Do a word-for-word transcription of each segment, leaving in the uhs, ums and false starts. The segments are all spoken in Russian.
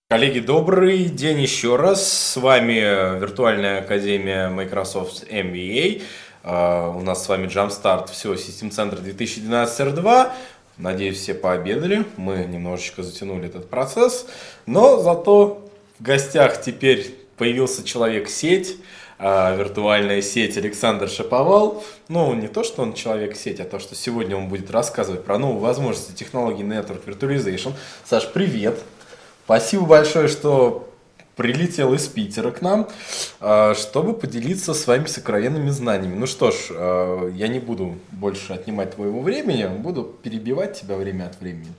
Коллеги, добрый день еще раз. С вами Виртуальная Академия Microsoft эм ви эй. Uh, у нас с вами Jumpstart всего System Center две тысячи двенадцать эр два. Надеюсь, все пообедали. Мы немножечко затянули этот процесс. Но зато в гостях теперь появился человек-сеть. Uh, виртуальная сеть Александр Шаповал. Ну, не то, что он человек-сеть, а то, что сегодня он будет рассказывать про новые возможности технологий Network Virtualization. Саш, привет! Спасибо большое, что прилетел из Питера к нам, чтобы поделиться своими сокровенными знаниями. Ну что ж, я не буду больше отнимать твоего времени, буду перебивать тебя время от времени,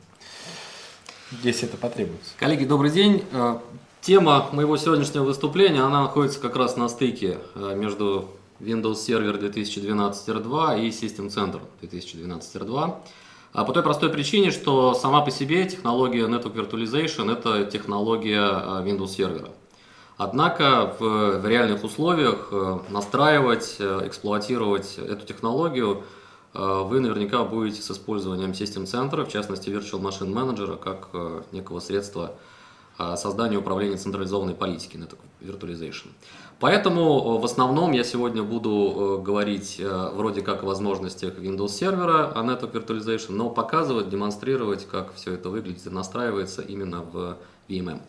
если это потребуется. Коллеги, добрый день. Тема моего сегодняшнего выступления, она находится как раз на стыке между Windows Server две тысячи двенадцать эр два и System Center две тысячи двенадцать эр два. А по той простой причине, что сама по себе технология Network Virtualization – это технология Windows Server. Однако в, в реальных условиях настраивать, эксплуатировать эту технологию вы наверняка будете с использованием System Center, в частности Virtual Machine Manager, как некого средства создания управления централизованной политики Network Virtualization. Поэтому в основном я сегодня буду говорить вроде как о возможностях Windows Server, о Network Virtualization, но показывать, демонстрировать, как все это выглядит и настраивается именно в ви эм эм.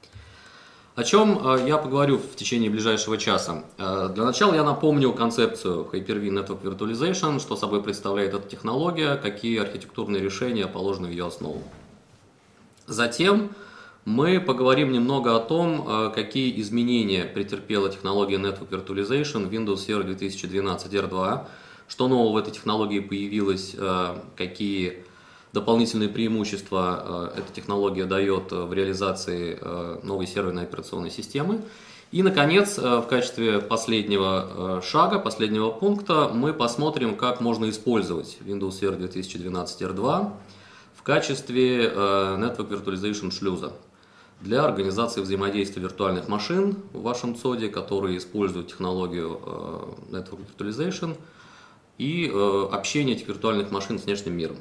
О чем я поговорю в течение ближайшего часа. Для начала я напомню концепцию Hyper-V Network Virtualization, что собой представляет эта технология, какие архитектурные решения положены в ее основу. Затем мы поговорим немного о том, какие изменения претерпела технология Network Virtualization в Windows Server две тысячи двенадцать эр два, что нового в этой технологии появилось, какие дополнительные преимущества эта технология дает в реализации новой серверной операционной системы. И, наконец, в качестве последнего шага, последнего пункта, мы посмотрим, как можно использовать Windows Server две тысячи двенадцать эр два в качестве Network Virtualization шлюза для организации взаимодействия виртуальных машин в вашем ЦОДе, которые используют технологию Network Virtualization, и общение этих виртуальных машин с внешним миром.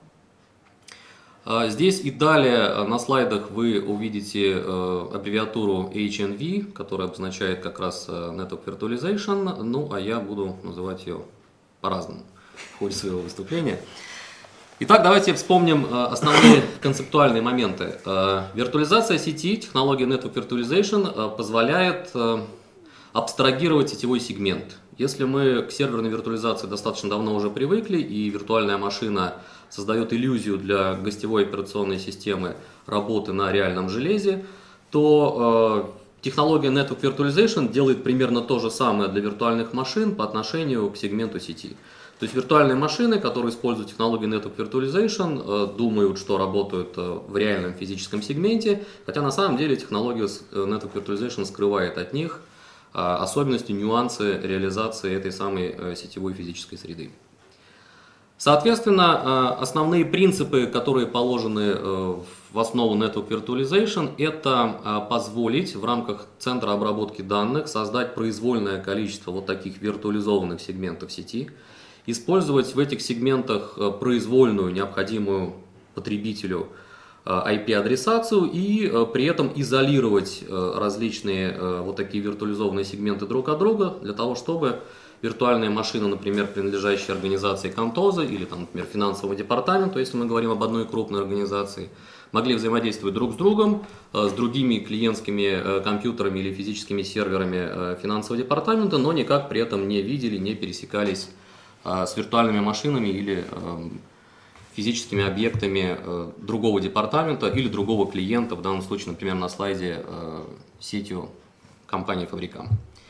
Здесь и далее на слайдах вы увидите аббревиатуру эйч эн ви, которая обозначает как раз Network Virtualization, ну а я буду называть ее по-разному в ходе своего выступления. Итак, давайте вспомним основные концептуальные моменты. Виртуализация сети, технология Network Virtualization позволяет абстрагировать сетевой сегмент. Если мы к серверной виртуализации достаточно давно уже привыкли, и виртуальная машина создает иллюзию для гостевой операционной системы работы на реальном железе, то технология Network Virtualization делает примерно то же самое для виртуальных машин по отношению к сегменту сети. То есть виртуальные машины, которые используют технологию Network Virtualization, думают, что работают в реальном физическом сегменте, хотя на самом деле технология Network Virtualization скрывает от них особенности, нюансы реализации этой самой сетевой физической среды. Соответственно, основные принципы, которые положены в основу Network Virtualization, это позволить в рамках центра обработки данных создать произвольное количество вот таких виртуализованных сегментов сети, использовать в этих сегментах произвольную, необходимую потребителю ай пи-адресацию и при этом изолировать различные вот такие виртуализованные сегменты друг от друга для того, чтобы виртуальная машина, например, принадлежащая организации Контоза или, там, например, финансовому департаменту, если мы говорим об одной крупной организации, могли взаимодействовать друг с другом, с другими клиентскими компьютерами или физическими серверами финансового департамента, но никак при этом не видели, не пересекались с виртуальными машинами или физическими объектами другого департамента или другого клиента, в данном случае, например, на слайде сетью компании-фабрика.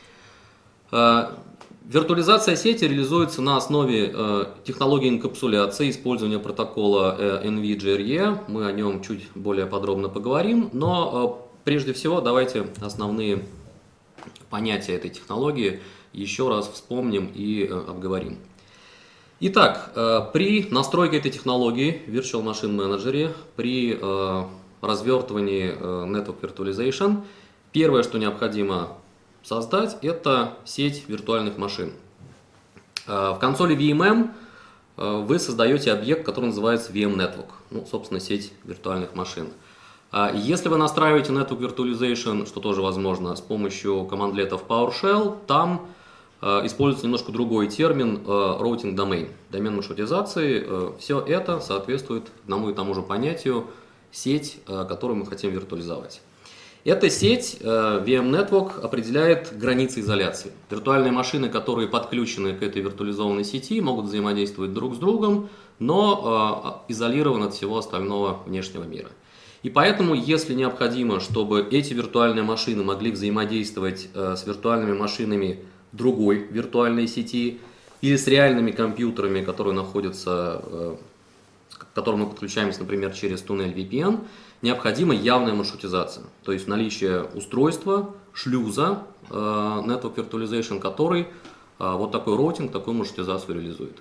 Виртуализация сети реализуется на основе технологии инкапсуляции, использования протокола эн ви джи ар и. Мы о нем чуть более подробно поговорим, но прежде всего давайте основные понятия этой технологии еще раз вспомним и обговорим. Итак, при настройке этой технологии в Virtual Machine Manager, при развертывании Network Virtualization, первое, что необходимо создать, это сеть виртуальных машин. В консоли ви эм эм вы создаете объект, который называется ви эм Network, ну, собственно, сеть виртуальных машин. Если вы настраиваете Network Virtualization, что тоже возможно, с помощью командлетов PowerShell, там используется немножко другой термин Routing Domain, домен маршрутизации. Все это соответствует одному и тому же понятию сеть, которую мы хотим виртуализовать. Эта сеть ви эм Network определяет границы изоляции. Виртуальные машины, которые подключены к этой виртуализованной сети, могут взаимодействовать друг с другом, но изолированы от всего остального внешнего мира. И поэтому, если необходимо, чтобы эти виртуальные машины могли взаимодействовать с виртуальными машинами другой виртуальной сети или с реальными компьютерами, которые находятся, к которым мы подключаемся, например, через туннель ви пи эн, необходима явная маршрутизация, то есть наличие устройства, шлюза, Network Virtualization, который вот такой роутинг, такую маршрутизацию реализует.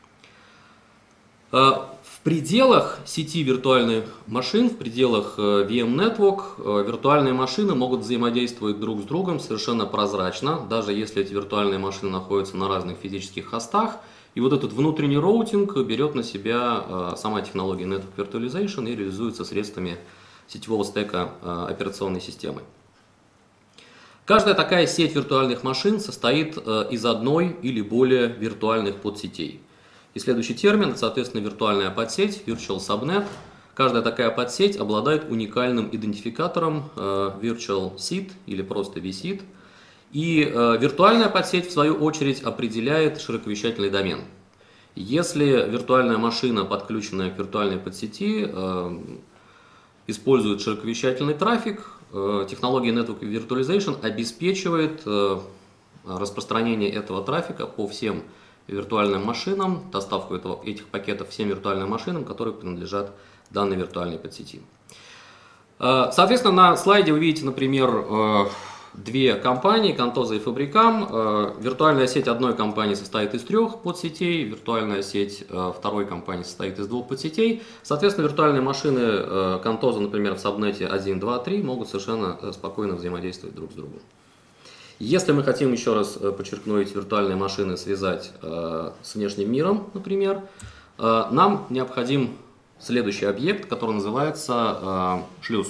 В пределах сети виртуальных машин, в пределах ви эм Network, виртуальные машины могут взаимодействовать друг с другом совершенно прозрачно, даже если эти виртуальные машины находятся на разных физических хостах. И вот этот внутренний роутинг берет на себя сама технология Network Virtualization и реализуется средствами сетевого стека операционной системы. Каждая такая сеть виртуальных машин состоит из одной или более виртуальных подсетей. И следующий термин, соответственно, виртуальная подсеть, Virtual Subnet. Каждая такая подсеть обладает уникальным идентификатором Virtual Seed или просто ви сид. И виртуальная подсеть, в свою очередь, определяет широковещательный домен. Если виртуальная машина, подключенная к виртуальной подсети, использует широковещательный трафик, технология Network Virtualization обеспечивает распространение этого трафика по всем виртуальным машинам, доставку этого, этих пакетов всем виртуальным машинам, которые принадлежат данной виртуальной подсети. Соответственно, на слайде вы видите, например, две компании, Contosa и Fabricam. Виртуальная сеть одной компании состоит из трех подсетей, виртуальная сеть второй компании состоит из двух подсетей. Соответственно, виртуальные машины Contosa, например, в сабнете один, два, три могут совершенно спокойно взаимодействовать друг с другом. Если мы хотим, еще раз подчеркнуть, виртуальные машины связать э, с внешним миром, например, э, нам необходим следующий объект, который называется э, шлюз.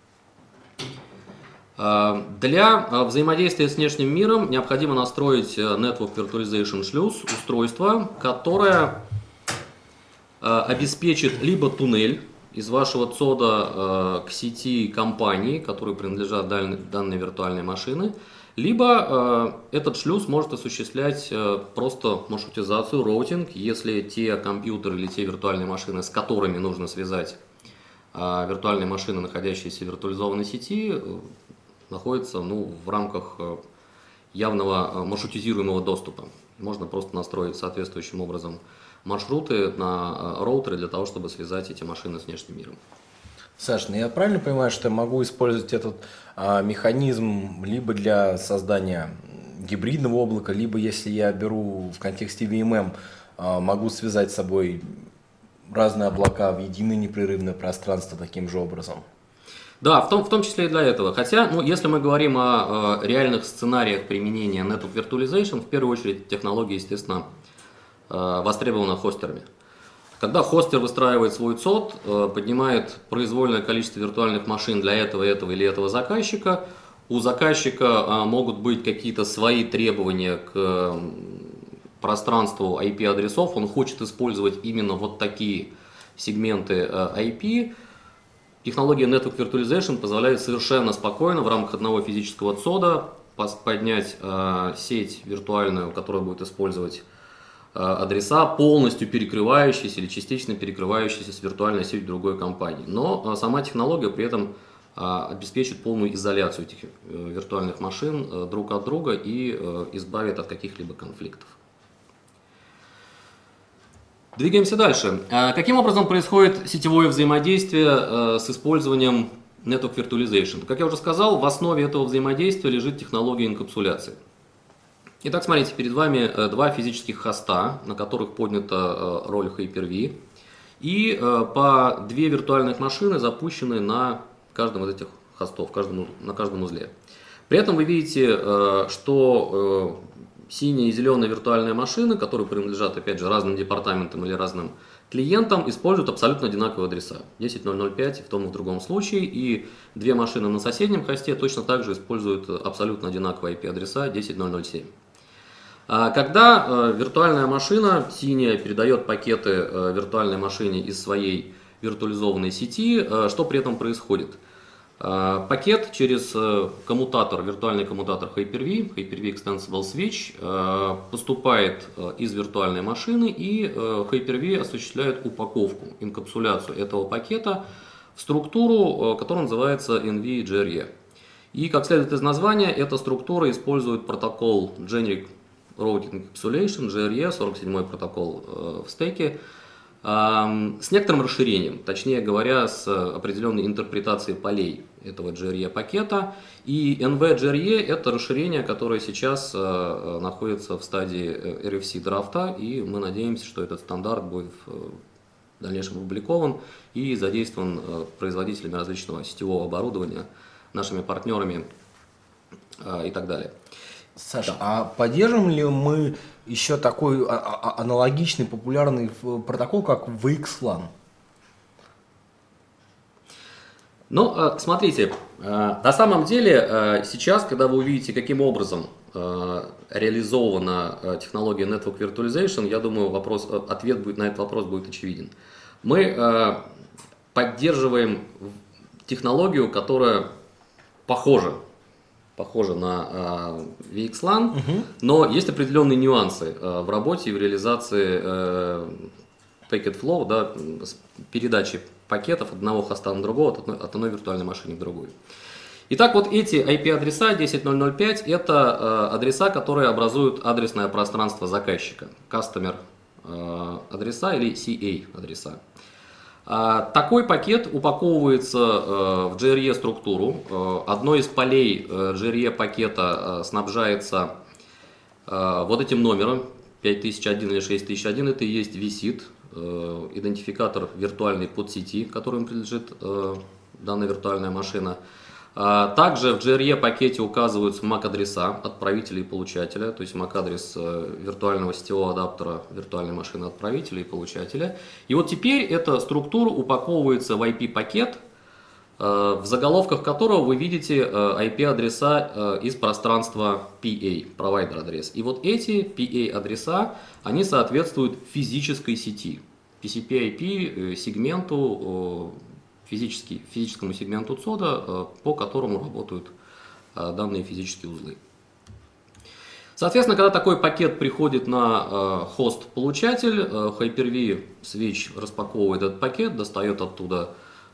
Э, для э, взаимодействия с внешним миром необходимо настроить Network Virtualization шлюз, устройство, которое э, обеспечит либо туннель из вашего цода э, к сети компании, которые принадлежат данной, данной виртуальной машины, либо э, этот шлюз может осуществлять э, просто маршрутизацию, роутинг, если те компьютеры или те виртуальные машины, с которыми нужно связать э, виртуальные машины, находящиеся в виртуализованной сети, э, находятся ну, в рамках э, явного э, маршрутизируемого доступа. Можно просто настроить соответствующим образом маршруты на э, роутере для того, чтобы связать эти машины с внешним миром. Саш, ну я правильно понимаю, что я могу использовать этот а, механизм либо для создания гибридного облака, либо если я беру в контексте ви эм эм, а, могу связать с собой разные облака в единое непрерывное пространство таким же образом? Да, в том, в том числе и для этого. Хотя, ну, если мы говорим о, о реальных сценариях применения Network Virtualization, в первую очередь технология, естественно, востребована хостерами. Когда хостер выстраивает свой цод, поднимает произвольное количество виртуальных машин для этого, этого или этого заказчика, у заказчика могут быть какие-то свои требования к пространству ай пи-адресов, он хочет использовать именно вот такие сегменты ай пи. Технология Network Virtualization позволяет совершенно спокойно в рамках одного физического цода поднять сеть виртуальную, которая будет использовать адреса, полностью перекрывающиеся или частично перекрывающиеся с виртуальной сетью другой компании. Но сама технология при этом обеспечит полную изоляцию этих виртуальных машин друг от друга и избавит от каких-либо конфликтов. Двигаемся дальше. Каким образом происходит сетевое взаимодействие с использованием Network Virtualization? Как я уже сказал, в основе этого взаимодействия лежит технология инкапсуляции. Итак, смотрите, перед вами два физических хоста, на которых поднята роль Hyper-V, и по две виртуальных машины запущены на каждом из этих хостов, каждом, на каждом узле. При этом вы видите, что синяя и зеленая виртуальные машины, которые принадлежат, опять же, разным департаментам или разным клиентам используют абсолютно одинаковые адреса. десять ноль ноль пять в том и в другом случае. И две машины на соседнем хосте точно так же используют абсолютно одинаковые ай пи-адреса десять ноль ноль семь. Когда э, виртуальная машина синяя передает пакеты э, виртуальной машине из своей виртуализованной сети, э, что при этом происходит? Э, пакет через э, коммутатор, виртуальный коммутатор Hyper-V, Hyper-V Extensible Switch, э, поступает э, из виртуальной машины, и э, Hyper-V осуществляет упаковку, инкапсуляцию этого пакета в структуру, э, которая называется эн ви джи ар и. И, как следует из названия, эта структура использует протокол Generic Routing Encapsulation, джи ар и, сорок седьмой протокол э, в стеке, э, с некоторым расширением, точнее говоря, с определенной интерпретацией полей этого джи ар и пакета. И эн ви джи ар и это расширение, которое сейчас э, находится в стадии эр эф си драфта, и мы надеемся, что этот стандарт будет в дальнейшем опубликован и задействован э, производителями различного сетевого оборудования, нашими партнерами э, и так далее. Саша, да. А поддержим ли мы еще такой аналогичный популярный протокол, как ви экс лан? Ну, смотрите, на самом деле сейчас, когда вы увидите, каким образом реализована технология Network Virtualization, я думаю, вопрос, ответ будет, на этот вопрос будет очевиден. Мы поддерживаем технологию, которая похожа похоже на ви экс лан, угу. Но есть определенные нюансы в работе и в реализации packet flow, да, передачи пакетов от одного хоста на другого, от одной, от одной виртуальной машины к другой. Итак, вот эти ай пи-адреса десять ноль ноль пять это адреса, которые образуют адресное пространство заказчика, customer адреса или си эй адреса. Такой пакет упаковывается в джи ар и структуру. Одно из полей джи ар и пакета снабжается вот этим номером пять тысяч один или шесть тысяч один. Это и есть ви сид, идентификатор виртуальной подсети, которому принадлежит данная виртуальная машина. Также в джи ар и пакете указываются эм эй си-адреса отправителя и получателя, то есть эм эй си-адрес виртуального сетевого адаптера виртуальной машины отправителя и получателя. И вот теперь эта структура упаковывается в ай пи-пакет, в заголовках которого вы видите ай пи-адреса из пространства пи эй, провайдер адрес. И вот эти пи эй-адреса, они соответствуют физической сети, пи си пи ай пи сегменту, Физический, физическому сегменту цода, по которому работают данные физические узлы. Соответственно, когда такой пакет приходит на хост-получатель, Hyper-V Switch распаковывает этот пакет, достает оттуда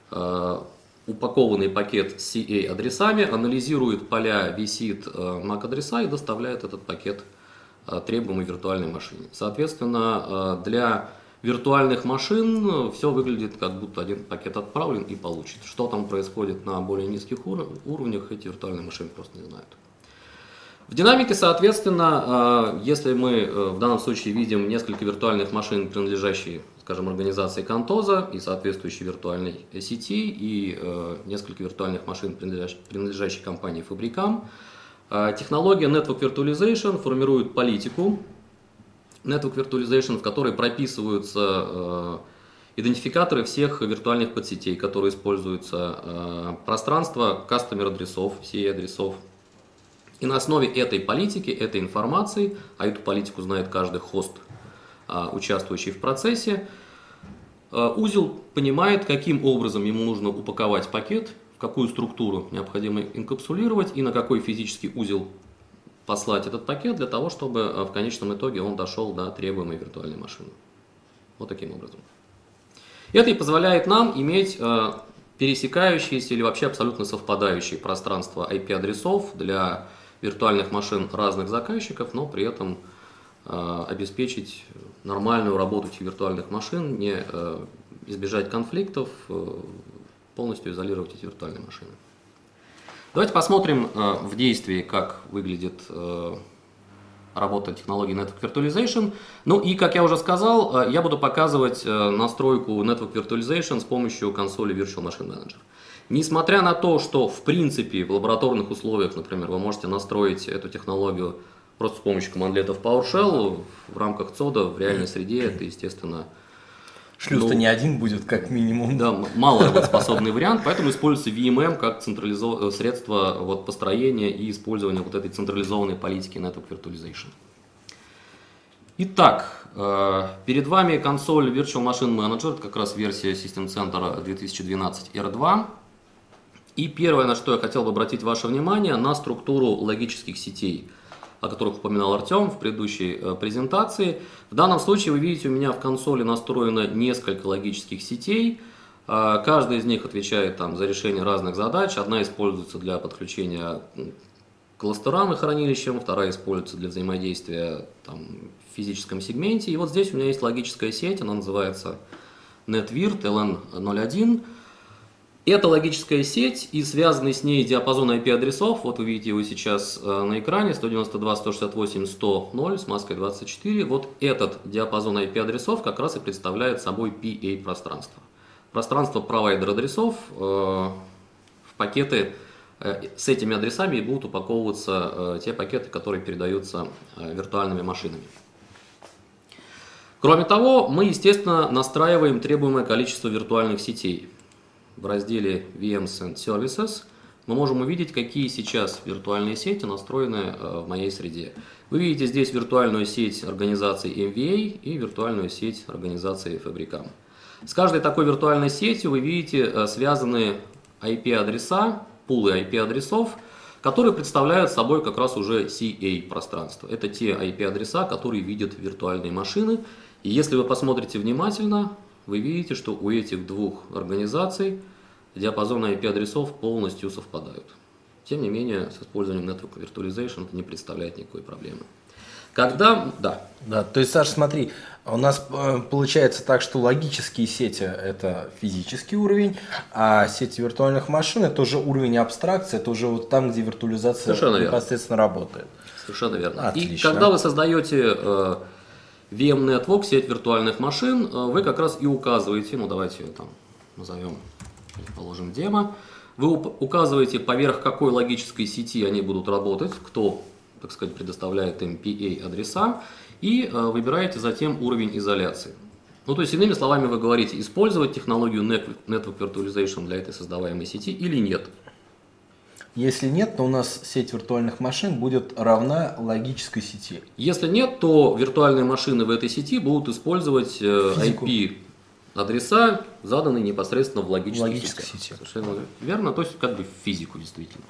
упакованный пакет с си эй-адресами, анализирует поля ви сид эм эй си-адреса и доставляет этот пакет требуемой виртуальной машине. Соответственно, для виртуальных машин все выглядит, как будто один пакет отправлен и получен. Что там происходит на более низких уровнях, эти виртуальные машины просто не знают. В динамике, соответственно, если мы в данном случае видим несколько виртуальных машин, принадлежащие, скажем, организации Contosa и соответствующей виртуальной сети, и несколько виртуальных машин, принадлежащих компании Fabricam, технология Network Virtualization формирует политику Network Virtualization, в которой прописываются э, идентификаторы всех виртуальных подсетей, которые используются, э, пространство customer адресов, си эй-адресов. И на основе этой политики, этой информации, а эту политику знает каждый хост, э, участвующий в процессе, э, узел понимает, каким образом ему нужно упаковать пакет, в какую структуру необходимо инкапсулировать и на какой физический узел послать этот пакет для того, чтобы в конечном итоге он дошел до требуемой виртуальной машины. Вот таким образом. Это и позволяет нам иметь э, пересекающиеся или вообще абсолютно совпадающие пространства ай пи-адресов для виртуальных машин разных заказчиков, но при этом э, обеспечить нормальную работу этих виртуальных машин, не э, избежать конфликтов, э, полностью изолировать эти виртуальные машины. Давайте посмотрим э, в действии, как выглядит э, работа технологии Network Virtualization. Ну и, как я уже сказал, э, я буду показывать э, настройку Network Virtualization с помощью консоли Virtual Machine Manager. Несмотря на то, что в принципе в лабораторных условиях, например, вы можете настроить эту технологию просто с помощью командлетов PowerShell, в рамках цода, в реальной среде это, естественно, Шлюз-то Ну, не один будет, как минимум. Да, малоработоспособный вариант, поэтому используется ви эм эм как централизо... средство вот, построения и использования вот этой централизованной политики Network Virtualization. Итак, перед вами консоль Virtual Machine Manager, это как раз версия System Center две тысячи двенадцать эр два. И первое, на что я хотел бы обратить ваше внимание, на структуру логических сетей, о которых упоминал Артем в предыдущей презентации. В данном случае вы видите, у меня в консоли настроено несколько логических сетей. Каждая из них отвечает там, за решение разных задач. Одна используется для подключения к кластерам и хранилищам, вторая используется для взаимодействия там, в физическом сегменте. И вот здесь у меня есть логическая сеть, она называется NetVirt эл эн ноль один. Это логическая сеть и связанный с ней диапазон ай пи-адресов, вот вы видите его сейчас на экране, сто девяносто два, сто шестьдесят восемь, сто ноль с маской двадцать четыре. Вот этот диапазон ай пи-адресов как раз и представляет собой пи эй-пространство. Пространство провайдер-адресов э, в пакеты, э, с этими адресами будут упаковываться э, те пакеты, которые передаются э, виртуальными машинами. Кроме того, мы, естественно, настраиваем требуемое количество виртуальных сетей. В разделе ви эм эс and Services мы можем увидеть, какие сейчас виртуальные сети настроены в моей среде. Вы видите здесь виртуальную сеть организации эм ви эй и виртуальную сеть организации Fabricam. С каждой такой виртуальной сетью вы видите связанные ай пи-адреса, пулы ай пи-адресов, которые представляют собой как раз уже си эй-пространство. Это те ай пи-адреса, которые видят виртуальные машины. И если вы посмотрите внимательно, вы видите, что у этих двух организаций диапазоны ай пи-адресов полностью совпадают. Тем не менее, с использованием Network Virtualization это не представляет никакой проблемы. Когда... Да. Да, то есть, Саша, смотри, у нас э, получается так, что логические сети – это физический уровень, а сети виртуальных машин – это уже уровень абстракции, это уже вот там, где виртуализация непосредственно работает. Совершенно верно. Отлично. И когда вы создаете э, ви эм Network, сеть виртуальных машин, э, вы как раз и указываете, ну давайте ее там назовем, предположим, демо, вы указываете, поверх какой логической сети они будут работать, кто, так сказать, предоставляет им пи эй-адреса, и э, выбираете затем уровень изоляции. Ну, то есть, иными словами, вы говорите, использовать технологию Network Virtualization для этой создаваемой сети или нет. Если нет, то у нас сеть виртуальных машин будет равна логической сети. Если нет, то виртуальные машины в этой сети будут использовать э, ай пи-адреса, заданные непосредственно в логической, логической сети. Совершенно верно, то есть как бы в физику действительно.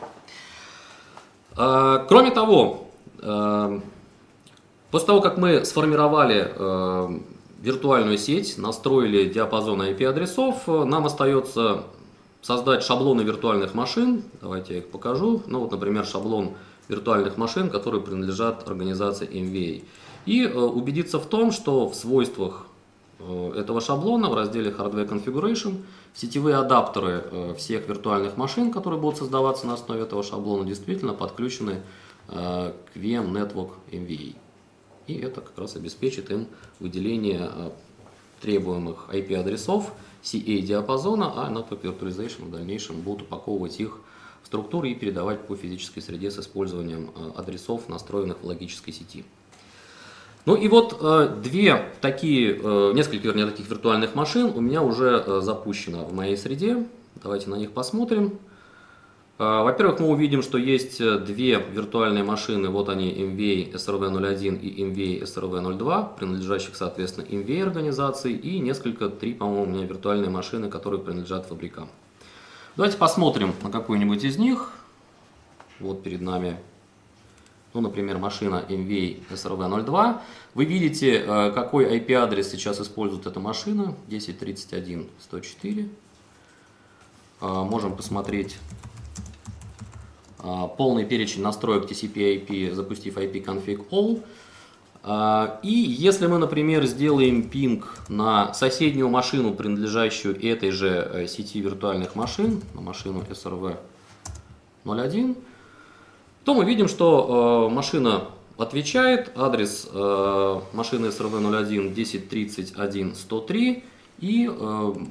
А, кроме того, а, после того, как мы сформировали а, виртуальную сеть, настроили диапазон ай пи-адресов, нам остается создать шаблоны виртуальных машин. Давайте я их покажу. Ну вот, например, шаблон виртуальных машин, которые принадлежат организации эм ви эй. И э, убедиться в том, что в свойствах э, этого шаблона в разделе Hardware Configuration сетевые адаптеры э, всех виртуальных машин, которые будут создаваться на основе этого шаблона, действительно подключены э, к ви эм Network эм ви эй. И это как раз обеспечит им выделение э, требуемых ай пи-адресов си эй-диапазона, а Network Virtualization в дальнейшем будут упаковывать их в структуры и передавать по физической среде с использованием адресов, настроенных в логической сети. Ну и вот две такие, несколько, вернее, таких виртуальных машин у меня уже запущено в моей среде. Давайте на них посмотрим. Во-первых, мы увидим, что есть две виртуальные машины, вот они, эм ви эй эс эр ви ноль один и эм ви эй эс эр ви ноль два, принадлежащих, соответственно, эм ви эй организации, и несколько, три, по-моему, у меня виртуальные машины, которые принадлежат Fabricam. Давайте посмотрим на какую-нибудь из них. Вот перед нами, ну, например, машина эм ви эй эс эр ви ноль два. Вы видите, какой ай пи-адрес сейчас использует эта машина, десять точка тридцать один точка сто четыре. Можем посмотреть полный перечень настроек ти си пи ай пи, запустив ipconfig all. И если мы, например, сделаем пинг на соседнюю машину, принадлежащую этой же сети виртуальных машин, на машину эс эр ви ноль один, то мы видим, что машина отвечает, адрес машины эс эр ви ноль один десять точка тридцать один точка сто три, и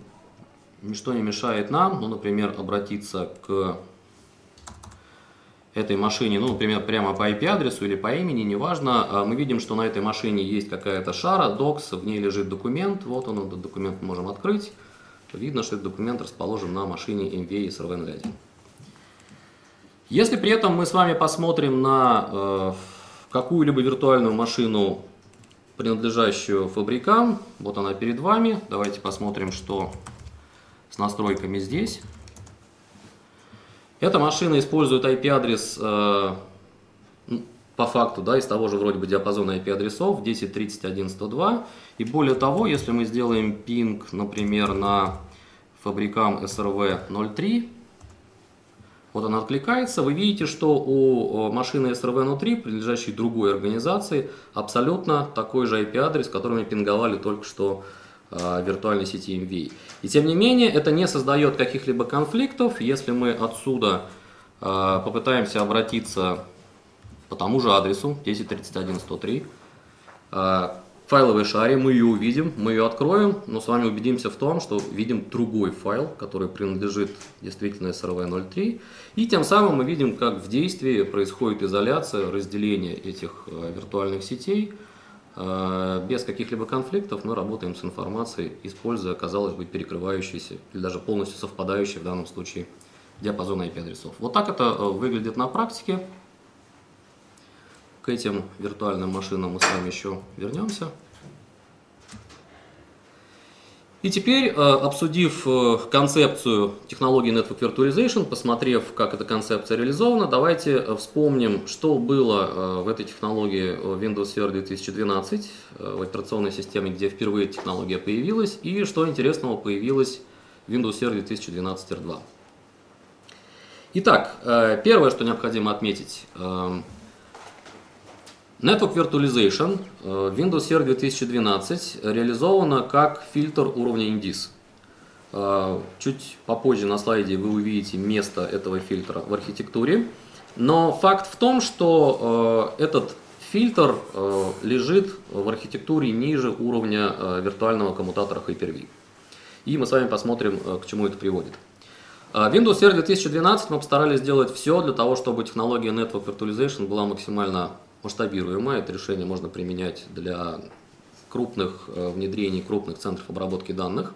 ничто не мешает нам, ну, например, обратиться к этой машине, ну, например, прямо по ай пи-адресу или по имени, неважно, мы видим, что на этой машине есть какая-то шара, докс, в ней лежит документ, вот он, этот документ мы можем открыть, видно, что этот документ расположен на машине эм ви эй эс эр ви ноль один. Если при этом мы с вами посмотрим на э, какую-либо виртуальную машину, принадлежащую фабрикам, вот она перед вами, давайте посмотрим, что с настройками здесь. Эта машина использует ай пи-адрес э, по факту, да, из того же вроде бы диапазона ай пи-адресов десять точка тридцать один точка сто два. И более того, если мы сделаем пинг, например, на фабрикам эс эр ви ноль три, вот она откликается, вы видите, что у машины эс эр ви ноль три, принадлежащей другой организации, абсолютно такой же ай пи-адрес, который мы пинговали только что э, в виртуальной сети эм ви эй. И тем не менее, это не создает каких-либо конфликтов, если мы отсюда э, попытаемся обратиться по тому же адресу десять точка тридцать один точка сто три, э, в файловой шаре мы ее увидим, мы ее откроем, но с вами убедимся в том, что видим другой файл, который принадлежит действительно эс эр ви ноль три, и тем самым мы видим, как в действии происходит изоляция, разделение этих э, виртуальных сетей. Без каких-либо конфликтов мы работаем с информацией, используя, казалось бы, перекрывающиеся или даже полностью совпадающие в данном случае диапазон ай пи-адресов. Вот так это выглядит на практике. К этим виртуальным машинам мы с вами еще вернемся. И теперь, обсудив концепцию технологии Network Virtualization, посмотрев, как эта концепция реализована, давайте вспомним, что было в этой технологии Windows Server две тысячи двенадцать, в операционной системе, где впервые технология появилась, и что интересного появилось в Windows Server две тысячи двенадцать эр два. Итак, первое, что необходимо отметить. Network Virtualization в Windows Server две тысячи двенадцать реализована как фильтр уровня Indis. Чуть попозже на слайде вы увидите место этого фильтра в архитектуре. Но факт в том, что этот фильтр лежит в архитектуре ниже уровня виртуального коммутатора Hyper-V. И мы с вами посмотрим, к чему это приводит. В Windows Server две тысячи двенадцать мы постарались сделать все для того, чтобы технология Network Virtualization была максимально масштабируемая. Это решение можно применять для крупных внедрений, крупных центров обработки данных.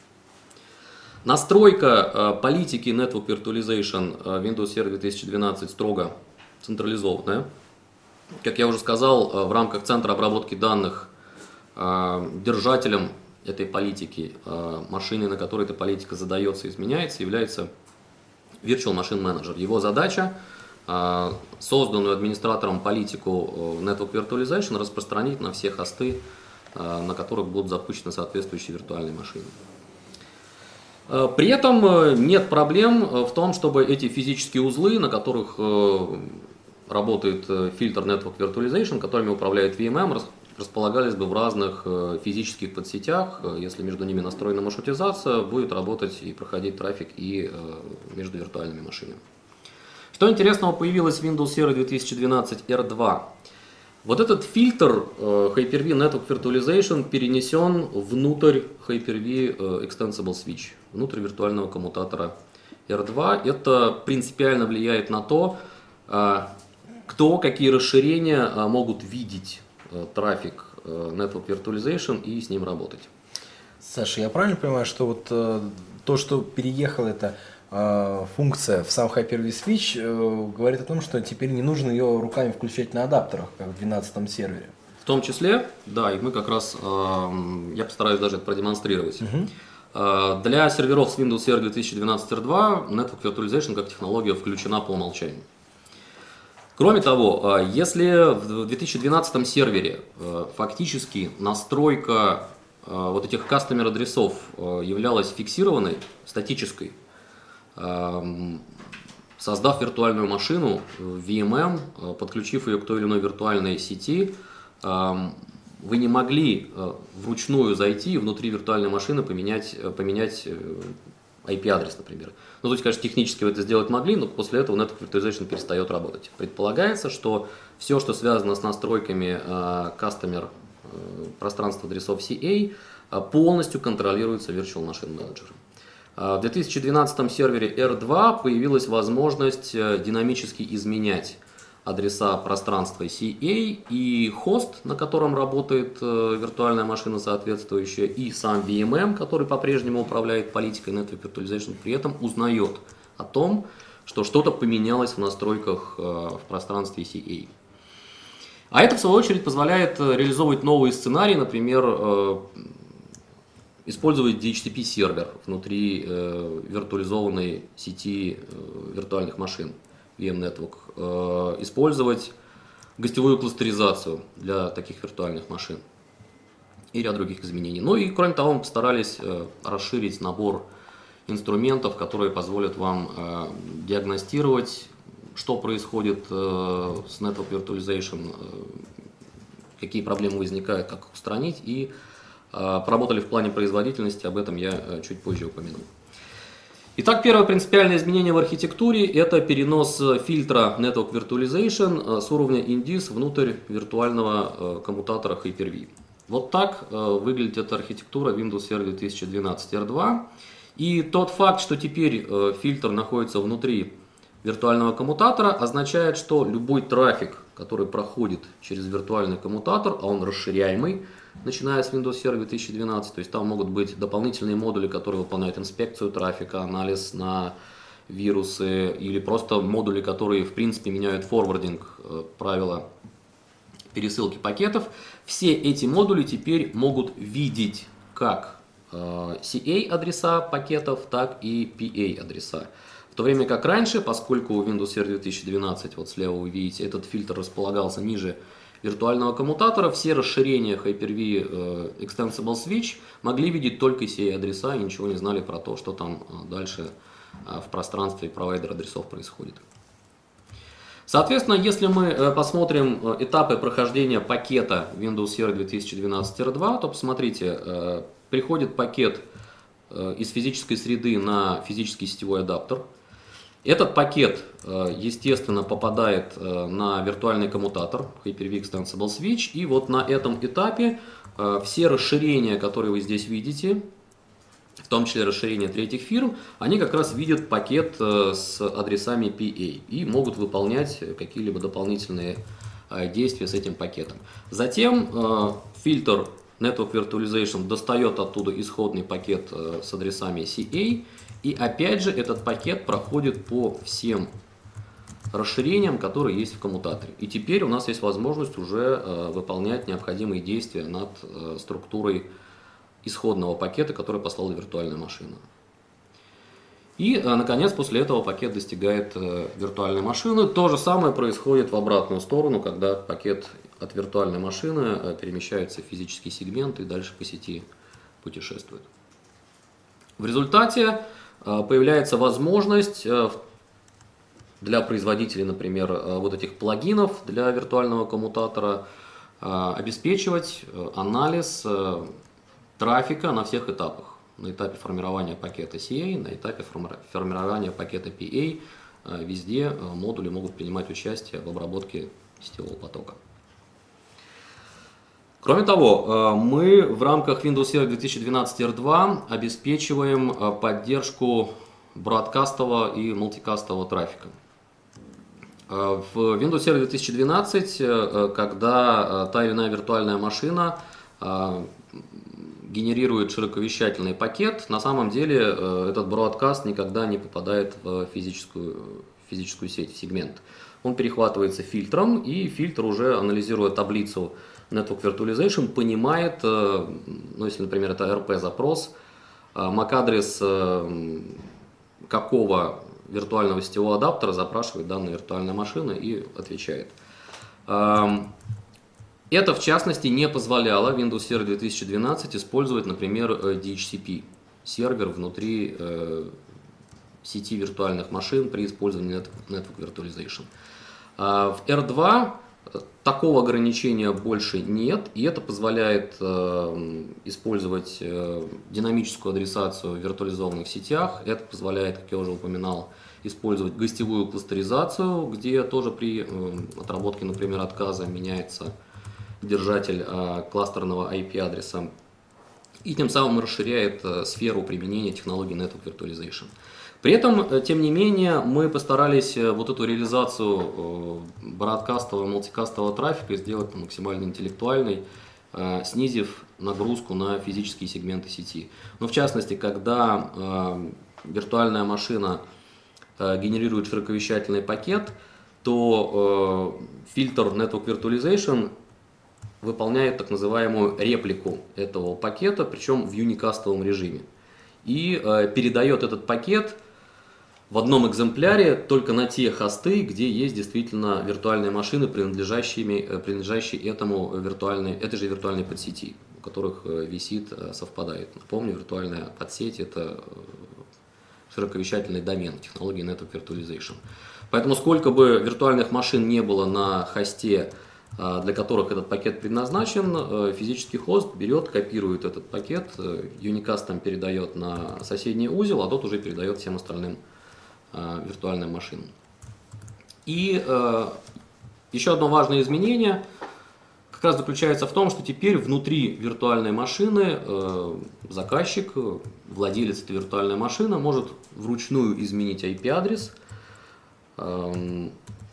Настройка политики Network Virtualization в Windows Server две тысячи двенадцать строго централизованная. Как я уже сказал, в рамках центра обработки данных держателем этой политики, машины, на которой эта политика задается и изменяется, является Virtual Machine Manager. Его задача созданную администратором политику Network Virtualization распространить на все хосты, на которых будут запущены соответствующие виртуальные машины. При этом нет проблем в том, чтобы эти физические узлы, на которых работает фильтр Network Virtualization, которыми управляет ви эм эм, располагались бы в разных физических подсетях. Если между ними настроена маршрутизация, будет работать и проходить трафик и между виртуальными машинами. Что интересного появилось в Windows Server две тысячи двенадцать эр два? Вот этот фильтр Hyper-V Network Virtualization перенесен внутрь Hyper-V Extensible Switch, внутрь виртуального коммутатора эр два. Это принципиально влияет на то, кто, какие расширения могут видеть трафик Network Virtualization и с ним работать. Саша, я правильно понимаю, что вот то, что переехало это функция в сам Hyper-V Switch, э, говорит о том, что теперь не нужно ее руками включать на адаптерах, как в двенадцатом сервере. В том числе, да, и мы как раз, э, я постараюсь даже это продемонстрировать. Uh-huh. э, для серверов с Windows Server две тысячи двенадцать эр два Network Virtualization как технология включена по умолчанию. Кроме того, э, если в две тысячи двенадцатом сервере э, фактически настройка э, вот этих кастомер адресов э, являлась фиксированной, статической, создав виртуальную машину в ви эм эм, подключив ее к той или иной виртуальной сети, вы не могли вручную зайти внутри виртуальной машины поменять, поменять ай пи-адрес, например. Ну, то есть, конечно, технически вы это сделать могли, но после этого Network Virtualization перестает работать. Предполагается, что все, что связано с настройками customer пространства адресов си эй, полностью контролируется Virtual Machine Manager. В две тысячи двенадцатом сервере эр два появилась возможность динамически изменять адреса пространства си эй, и хост, на котором работает виртуальная машина соответствующая, и сам ви эм эм, который по-прежнему управляет политикой Network Virtualization, при этом узнает о том, что что-то поменялось в настройках в пространстве си эй. А это, в свою очередь, позволяет реализовывать новые сценарии, например, использовать ди эйч си пи-сервер внутри виртуализованной сети виртуальных машин ви эм Network, использовать гостевую кластеризацию для таких виртуальных машин и ряд других изменений. Ну и, кроме того, мы постарались расширить набор инструментов, которые позволят вам э, диагностировать, что происходит э, с Network Virtualization, э, какие проблемы возникают, как их устранить, и э, поработали в плане производительности, об этом я э, чуть позже упомяну. Итак, первое принципиальное изменение в архитектуре – это перенос фильтра Network Virtualization с уровня Indis внутрь виртуального э, коммутатора Hyper-V. Вот так э, выглядит эта архитектура Windows Server две тысячи двенадцать эр два. И тот факт, что теперь э, фильтр находится внутри виртуального коммутатора, означает, что любой трафик, который проходит через виртуальный коммутатор, а он расширяемый, начиная с Windows Server две тысячи двенадцать, то есть там могут быть дополнительные модули, которые выполняют инспекцию трафика, анализ на вирусы, или просто модули, которые в принципе меняют форвардинг, э, правила пересылки пакетов. Все эти модули теперь могут видеть как си эй адреса пакетов, так и пи эй адреса. В то время как раньше, поскольку у Windows Server две тысячи двенадцать, вот слева вы видите, этот фильтр располагался ниже виртуального коммутатора, все расширения Hyper-V Extensible Switch могли видеть только си эй адреса и ничего не знали про то, что там дальше в пространстве провайдер адресов происходит. Соответственно, если мы посмотрим этапы прохождения пакета Windows Server две тысячи двенадцать эр два, то посмотрите, приходит пакет из физической среды на физический сетевой адаптер. Этот пакет, естественно, попадает на виртуальный коммутатор Hyper-V Extensible Switch. И вот на этом этапе все расширения, которые вы здесь видите, в том числе расширения третьих фирм, они как раз видят пакет с адресами пи эй и могут выполнять какие-либо дополнительные действия с этим пакетом. Затем фильтр Network Virtualization достает оттуда исходный пакет э, с адресами си эй, и опять же этот пакет проходит по всем расширениям, которые есть в коммутаторе. И теперь у нас есть возможность уже э, выполнять необходимые действия над э, структурой исходного пакета, который послала виртуальная машина. И, э, наконец, после этого пакет достигает э, виртуальной машины. То же самое происходит в обратную сторону, когда пакет от виртуальной машины перемещается в физический сегмент и дальше по сети путешествует. В результате появляется возможность для производителей, например, вот этих плагинов для виртуального коммутатора обеспечивать анализ трафика на всех этапах. На этапе формирования пакета си эй, на этапе формирования пакета пи эй. Везде модули могут принимать участие в обработке сетевого потока. Кроме того, мы в рамках Windows Server две тысячи двенадцать эр два обеспечиваем поддержку бродкастового и мультикастового трафика. В Windows Server две тысячи двенадцать, когда та или иная виртуальная машина генерирует широковещательный пакет, на самом деле этот бродкаст никогда не попадает в физическую, физическую сеть, в сегмент. Он перехватывается фильтром, и фильтр, уже анализируя таблицу Network Virtualization, понимает, ну, если, например, это эр пи-запрос, эм эй ди-адрес какого виртуального сетевого адаптера запрашивает данная виртуальная машина и отвечает. Это, в частности, не позволяло Windows Server две тысячи двенадцать использовать, например, ди эйч си пи-сервер внутри сети виртуальных машин при использовании Network Virtualization. В эр два такого ограничения больше нет, и это позволяет э, использовать э, динамическую адресацию в виртуализованных сетях. Это позволяет, как я уже упоминал, использовать гостевую кластеризацию, где тоже при э, отработке, например, отказа меняется держатель э, кластерного ай пи-адреса. и тем самым расширяет сферу применения технологии Network Virtualization. При этом, тем не менее, мы постарались вот эту реализацию бродкастового, мультикастового трафика сделать максимально интеллектуальной, снизив нагрузку на физические сегменты сети. Но в частности, когда виртуальная машина генерирует широковещательный пакет, то фильтр Network Virtualization выполняет так называемую реплику этого пакета, причем в юникастовом режиме. И передает этот пакет в одном экземпляре только на те хосты, где есть действительно виртуальные машины, принадлежащие, принадлежащие этому виртуальной, этой же виртуальной подсети, у которых висит, совпадает. Напомню, виртуальная подсеть – это широковещательный домен технологии Network Virtualization. Поэтому сколько бы виртуальных машин не было на хосте, для которых этот пакет предназначен, физический хост берет, копирует этот пакет, юникастом передает на соседний узел, а тот уже передает всем остальным виртуальным машинам. И э, еще одно важное изменение как раз заключается в том, что теперь внутри виртуальной машины э, заказчик, владелец этой виртуальной машины может вручную изменить ай пи-адрес, э,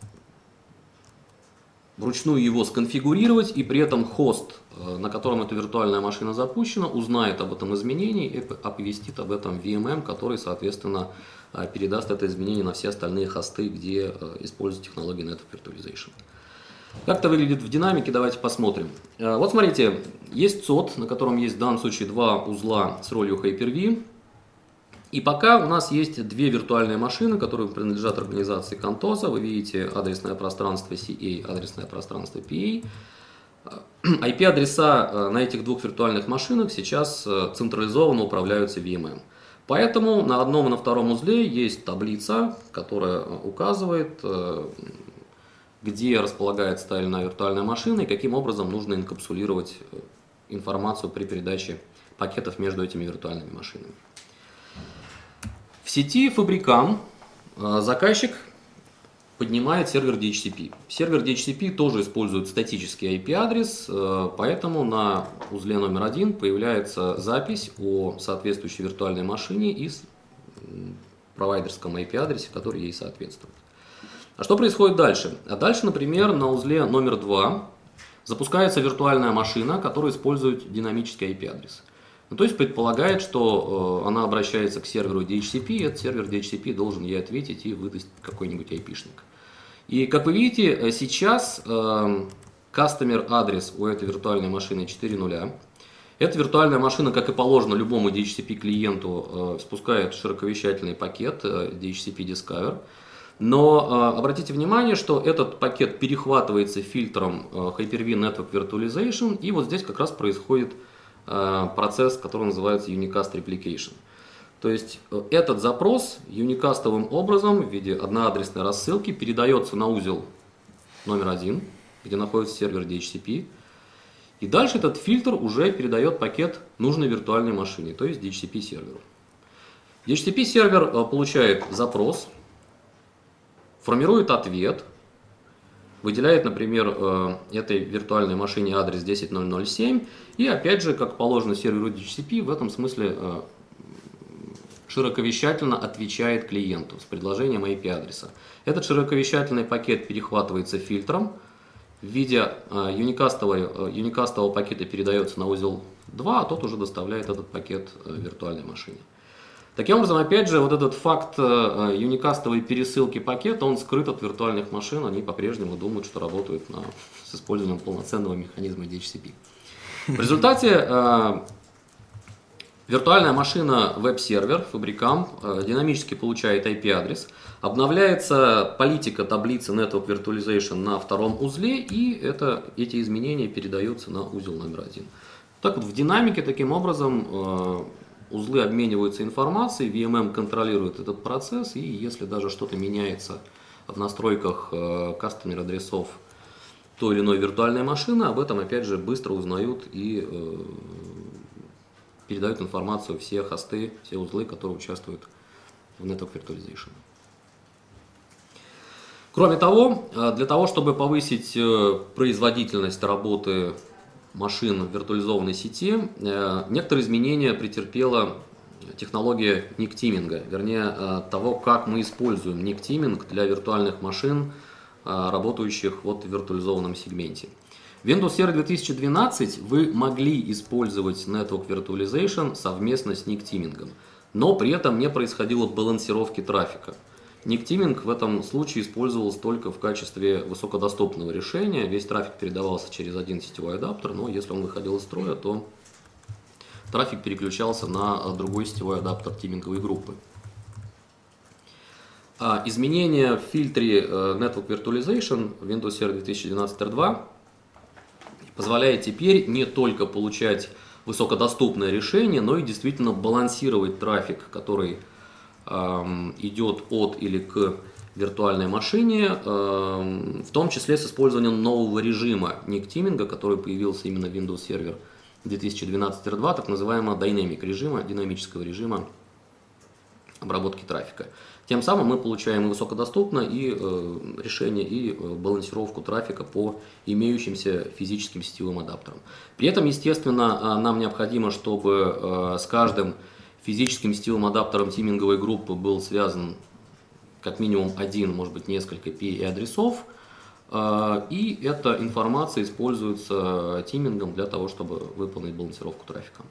вручную его сконфигурировать, и при этом хост, на котором эта виртуальная машина запущена, узнает об этом изменении и оповестит об этом ви эм эм, который, соответственно, передаст это изменение на все остальные хосты, где используется технология Network Virtualization. Как это выглядит в динамике, давайте посмотрим. Вот смотрите, есть сот, на котором есть в данном случае два узла с ролью Hyper-V. И пока у нас есть две виртуальные машины, которые принадлежат организации Contosa. Вы видите адресное пространство си эй, адресное пространство пи эй. ай пи-адреса на этих двух виртуальных машинах сейчас централизованно управляются ви эм эм. Поэтому на одном и на втором узле есть таблица, которая указывает, где располагается та или иная виртуальная машина и каким образом нужно инкапсулировать информацию при передаче пакетов между этими виртуальными машинами. В сети Fabricam заказчик поднимает сервер ди эйч си пи. Сервер ди эйч си пи тоже использует статический ай пи-адрес, поэтому на узле номер один появляется запись о соответствующей виртуальной машине и провайдерском ай пи-адресе, который ей соответствует. А что происходит дальше? А дальше, например, на узле номер два запускается виртуальная машина, которая использует динамический ай пи-адрес. Ну, то есть предполагает, что э, она обращается к серверу ди эйч си пи, и этот сервер ди эйч си пи должен ей ответить и выдать какой-нибудь айпишник. И как вы видите, сейчас э, customer адрес у этой виртуальной машины четыре нуля. Эта виртуальная машина, как и положено любому ди эйч си пи клиенту, э, спускает широковещательный пакет э, ди эйч си пи Discover. Но э, обратите внимание, что этот пакет перехватывается фильтром э, Hyper-V Network Virtualization, и вот здесь как раз происходит процесс, который называется Unicast Replication. То есть этот запрос юникастовым образом в виде одноадресной рассылки передается на узел номер один, где находится сервер ди эйч си пи, и дальше этот фильтр уже передает пакет нужной виртуальной машине, то есть ди эйч си пи серверу. ди эйч си пи сервер получает запрос, формирует ответ, выделяет, например, этой виртуальной машине адрес десять ноль ноль семь и, опять же, как положено серверу ди эйч си пи, в этом смысле широковещательно отвечает клиенту с предложением ай пи-адреса. Этот широковещательный пакет перехватывается фильтром, в виде юникастового, юникастового пакета передается на узел два, а тот уже доставляет этот пакет виртуальной машине. Таким образом, опять же, вот этот факт юникастовой пересылки пакета, он скрыт от виртуальных машин, они по-прежнему думают, что работают на, с использованием полноценного механизма ди эйч си пи. В результате э, виртуальная машина веб-сервер Fabricam э, динамически получает ай пи-адрес, обновляется политика таблицы Network Virtualization на втором узле, и это, эти изменения передаются на узел номер один. Так вот, в динамике таким образом э, узлы обмениваются информацией, ви эм эм контролирует этот процесс, и если даже что-то меняется в настройках кастомер адресов той или иной виртуальной машины, об этом опять же быстро узнают и э, передают информацию все хосты, все узлы, которые участвуют в Network Virtualization. Кроме того, для того, чтобы повысить производительность работы машин в виртуализованной сети некоторые изменения претерпела технология никтиминга, вернее того, как мы используем никтиминг для виртуальных машин, работающих вот в виртуализованном сегменте. В Windows Server две тысячи двенадцать вы могли использовать Network Virtualization совместно с никтимингом, но при этом не происходило балансировки трафика. Никтиминг в этом случае использовался только в качестве высокодоступного решения. Весь трафик передавался через один сетевой адаптер, но если он выходил из строя, то трафик переключался на другой сетевой адаптер тиминговой группы. Изменения в фильтре Network Virtualization в Windows Server две тысячи двенадцать эр два позволяет теперь не только получать высокодоступное решение, но и действительно балансировать трафик, который идет от или к виртуальной машине, в том числе с использованием нового режима никтиминга, который появился именно в Windows Server две тысячи двенадцать эр два, так называемого Dynamic режима, динамического режима обработки трафика. Тем самым мы получаем и высокодоступное и решение, и балансировку трафика по имеющимся физическим сетевым адаптерам. При этом, естественно, нам необходимо, чтобы с каждым физическим сетевым адаптером тиминговой группы был связан как минимум один, может быть несколько пи ай-адресов, и эта информация используется тимингом для того, чтобы выполнить балансировку трафика.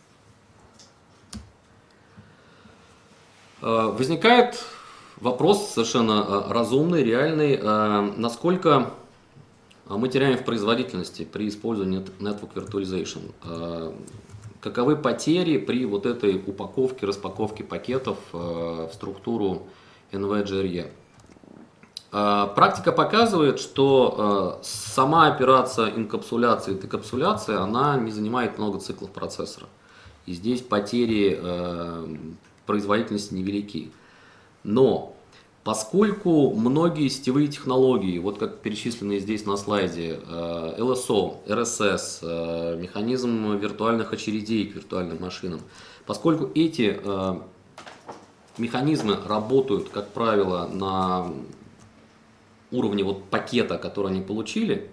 Возникает вопрос совершенно разумный, реальный, насколько мы теряем в производительности при использовании Network Virtualization. Каковы потери при вот этой упаковке, распаковке пакетов в структуру эн ви джи ар и? Практика показывает, что сама операция инкапсуляции и декапсуляции, она не занимает много циклов процессора. И здесь потери производительности невелики. Но поскольку многие сетевые технологии, вот как перечисленные здесь на слайде, эл эс о, эр эс эс, механизм виртуальных очередей к виртуальным машинам, поскольку эти механизмы работают, как правило, на уровне вот пакета, который они получили,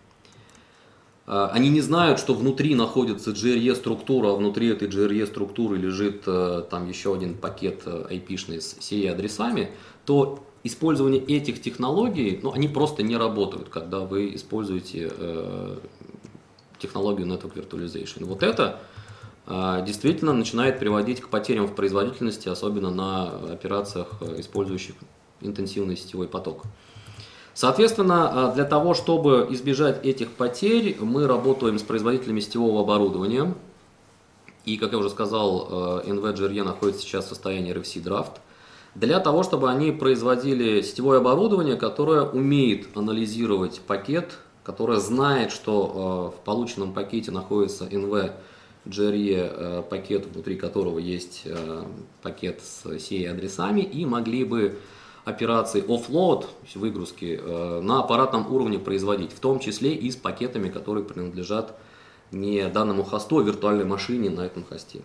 они не знают, что внутри находится джи ар и-структура, а внутри этой джи ар и-структуры лежит там еще один пакет ай пи-шный с си ай-адресами, то использование этих технологий, ну, они просто не работают, когда вы используете э, технологию Network Virtualization. Вот это э, действительно начинает приводить к потерям в производительности, особенно на операциях, использующих интенсивный сетевой поток. Соответственно, для того, чтобы избежать этих потерь, мы работаем с производителями сетевого оборудования. И, как я уже сказал, эн ви джи ар и находится сейчас в состоянии эр эф си-драфт. Для того, чтобы они производили сетевое оборудование, которое умеет анализировать пакет, которое знает, что в полученном пакете находится эн ви джи ар и пакет, внутри которого есть пакет с си ай-адресами, и могли бы операции offload, выгрузки, на аппаратном уровне производить, в том числе и с пакетами, которые принадлежат не данному хосту, а виртуальной машине на этом хосте.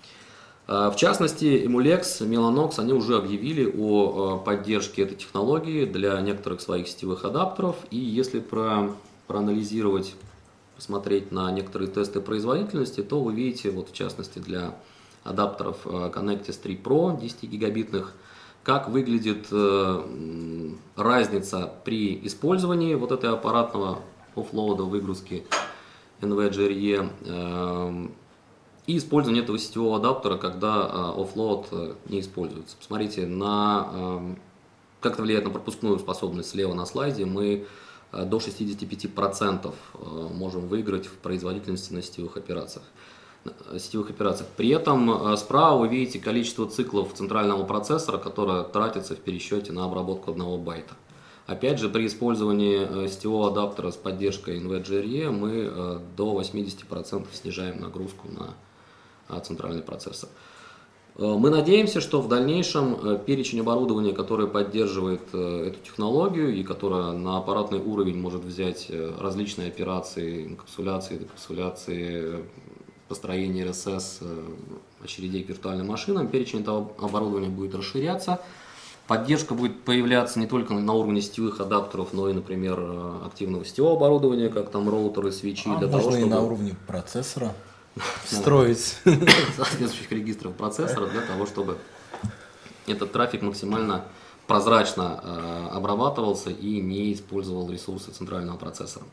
В частности, Emulex, Mellanox, они уже объявили о поддержке этой технологии для некоторых своих сетевых адаптеров, и если про, проанализировать, посмотреть на некоторые тесты производительности, то вы видите, вот в частности для адаптеров Connectis три про десятигигабитных, как выглядит э, разница при использовании вот этой аппаратного оффлоуда, выгрузки эн ви джи ар и э, и использование этого сетевого адаптера, когда э, оффлоад э, не используется. Посмотрите, на, э, как это влияет на пропускную способность слева на слайде. Мы э, до шестидесяти пяти процентов э, можем выиграть в производительности на сетевых операциях. сетевых операциях. При этом справа вы видите количество циклов центрального процессора, которое тратится в пересчете на обработку одного байта. Опять же, при использовании сетевого адаптера с поддержкой эн ви джи ар и мы до восьмидесяти процентов снижаем нагрузку на центральный процессор. Мы надеемся, что в дальнейшем перечень оборудования, которое поддерживает эту технологию и которое на аппаратный уровень может взять различные операции инкапсуляции, декапсуляции, построение эр эс эс очередей к виртуальным машинам, перечень этого оборудования будет расширяться. Поддержка будет появляться не только на уровне сетевых адаптеров, но и, например, активного сетевого оборудования, как там роутеры, свечи. А для можно того, и чтобы... на уровне процессора встроить. Соответствующих регистров процессора, для того, чтобы этот трафик максимально прозрачно э, обрабатывался и не использовал ресурсы центрального процессора.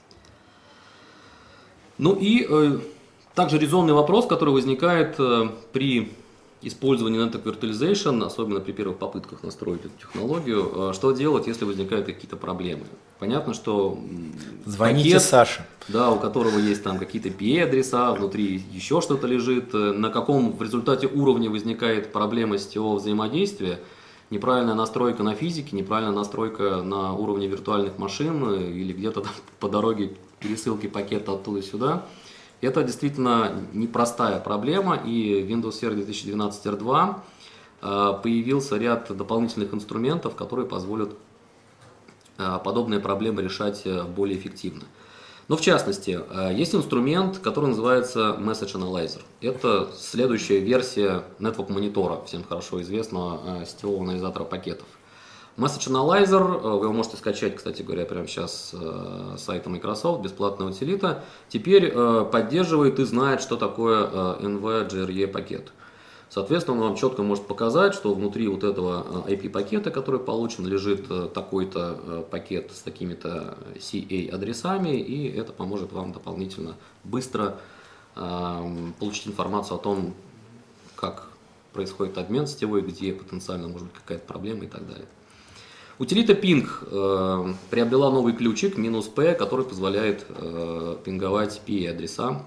Ну и э, также резонный вопрос, который возникает э, при использовании Network Virtualization, особенно при первых попытках настроить эту технологию, э, что делать, если возникают какие-то проблемы. Понятно, что Звоните пакет, Саше. да, у которого есть там какие-то пи эй-адреса, внутри еще что-то лежит, э, на каком в результате уровне возникает проблема сетевого взаимодействия, неправильная настройка на физике, неправильная настройка на уровне виртуальных машин или где-то там по дороге пересылки пакета оттуда сюда. Это действительно непростая проблема, и в Windows Server две тысячи двенадцать эр два появился ряд дополнительных инструментов, которые позволят подобные проблемы решать более эффективно. Но в частности, есть инструмент, который называется Message Analyzer. Это следующая версия Network Monitor, всем хорошо известного сетевого анализатора пакетов. Message Analyzer, вы его можете скачать, кстати говоря, прямо сейчас с сайта Microsoft, бесплатная утилита, теперь поддерживает и знает, что такое эн ви джи ар и пакет. Соответственно, он вам четко может показать, что внутри вот этого ай пи-пакета, который получен, лежит такой-то пакет с такими-то си эй-адресами, и это поможет вам дополнительно быстро э, получить информацию о том, как происходит обмен сетевой, где потенциально может быть какая-то проблема и так далее. Утилита Ping э, приобрела новый ключик минус P, который позволяет э, пинговать пи эй-адреса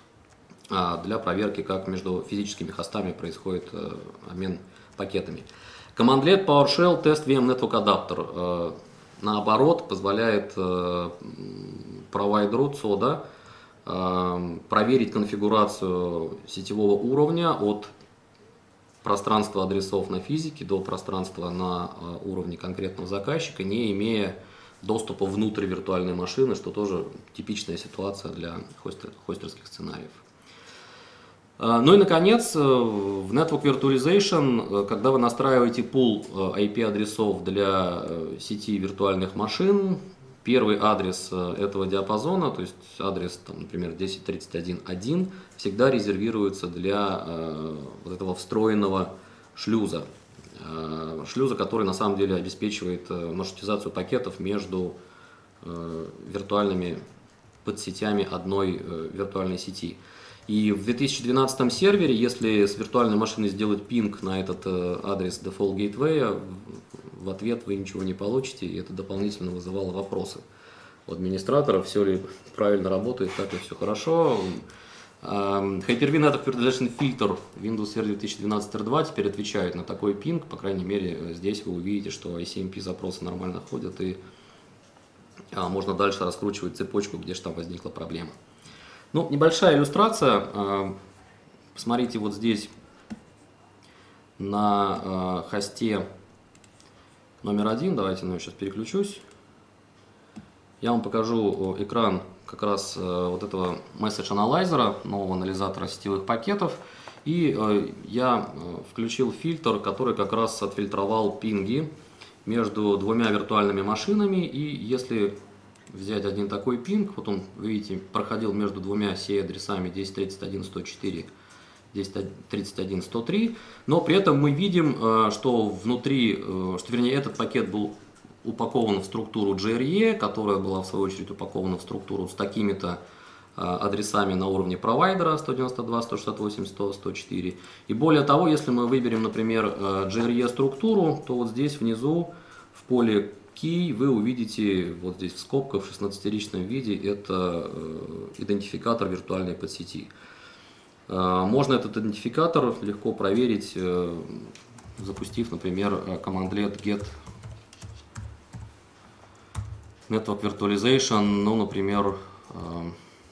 для проверки, как между физическими хостами происходит э, обмен пакетами. Командлет PowerShell Test ви эм Network Adapter э, наоборот позволяет э, провайдеру сода э, проверить конфигурацию сетевого уровня от пространства адресов на физике до пространства на э, уровне конкретного заказчика, не имея доступа внутрь виртуальной машины, что тоже типичная ситуация для хостер, хостерских сценариев. Ну и, наконец, в Network Virtualization, когда вы настраиваете пул ай пи-адресов для сети виртуальных машин, первый адрес этого диапазона, то есть адрес, там, например, десять точка тридцать один точка один, всегда резервируется для вот этого встроенного шлюза. Шлюза, который на самом деле обеспечивает маршрутизацию пакетов между виртуальными подсетями одной виртуальной сети. И в две тысячи двенадцатом сервере, если с виртуальной машины сделать пинг на этот адрес Default Gateway, в ответ вы ничего не получите, и это дополнительно вызывало вопросы у администратора, все ли правильно работает, так ли все хорошо. Hyper-V Network Virtualization Filter Windows Server две тысячи двенадцать эр два теперь отвечает на такой пинг, по крайней мере здесь вы увидите, что ай си эм пи запросы нормально ходят, и можно дальше раскручивать цепочку, где же там возникла проблема. Ну, небольшая иллюстрация. Посмотрите вот здесь на хосте номер один. Давайте на него сейчас переключусь. Я вам покажу экран как раз вот этого Message Analyzer, нового анализатора сетевых пакетов. И я включил фильтр, который как раз отфильтровал пинги между двумя виртуальными машинами. И если взять один такой пинг, вот он, видите, проходил между двумя сей-адресами десять точка тридцать один точка сто четыре, десять точка тридцать один точка сто три, но при этом мы видим, что внутри, что вернее этот пакет был упакован в структуру джи ар и, которая была в свою очередь упакована в структуру с такими-то адресами на уровне провайдера сто девяносто два, сто шестьдесят восемь, сто, сто четыре. И более того, если мы выберем, например, джи ар и структуру, то вот здесь внизу в поле Key вы увидите вот здесь в скобках в шестнадцатиричном виде это э, идентификатор виртуальной подсети. Э, можно этот идентификатор легко проверить, э, запустив, например, командлет get network virtualization, ну, например, э,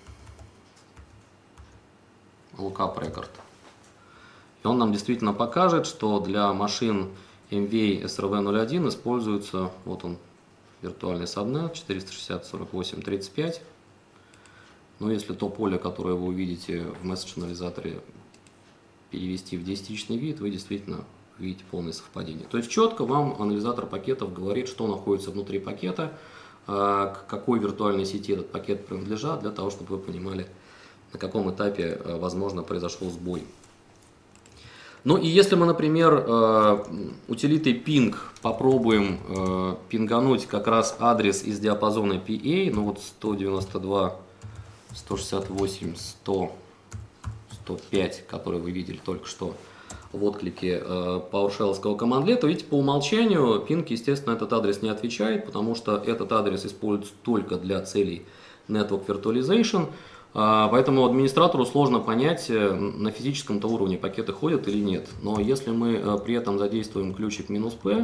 lookup record. И он нам действительно покажет, что для машин эм ви эй эс эр ви ноль один используется, вот он, виртуальный сабнет четыреста шестьдесят сорок восемь тридцать пять. Но если то поле, которое вы увидите в месседж-анализаторе, перевести в десятичный вид, вы действительно видите, полное совпадение. То есть четко вам анализатор пакетов говорит, что находится внутри пакета, к какой виртуальной сети этот пакет принадлежит, для того, чтобы вы понимали, на каком этапе, возможно, произошел сбой. Ну и если мы, например, утилитой ping попробуем пингануть как раз адрес из диапазона пи эй, ну вот сто девяносто два, сто шестьдесят восемь, сто, сто пять, который вы видели только что в отклике PowerShell-ского командле, то видите, по умолчанию ping, естественно, этот адрес не отвечает, потому что этот адрес используется только для целей Network Virtualization. Поэтому администратору сложно понять, на физическом-то уровне пакеты ходят или нет. Но если мы при этом задействуем ключик "-p",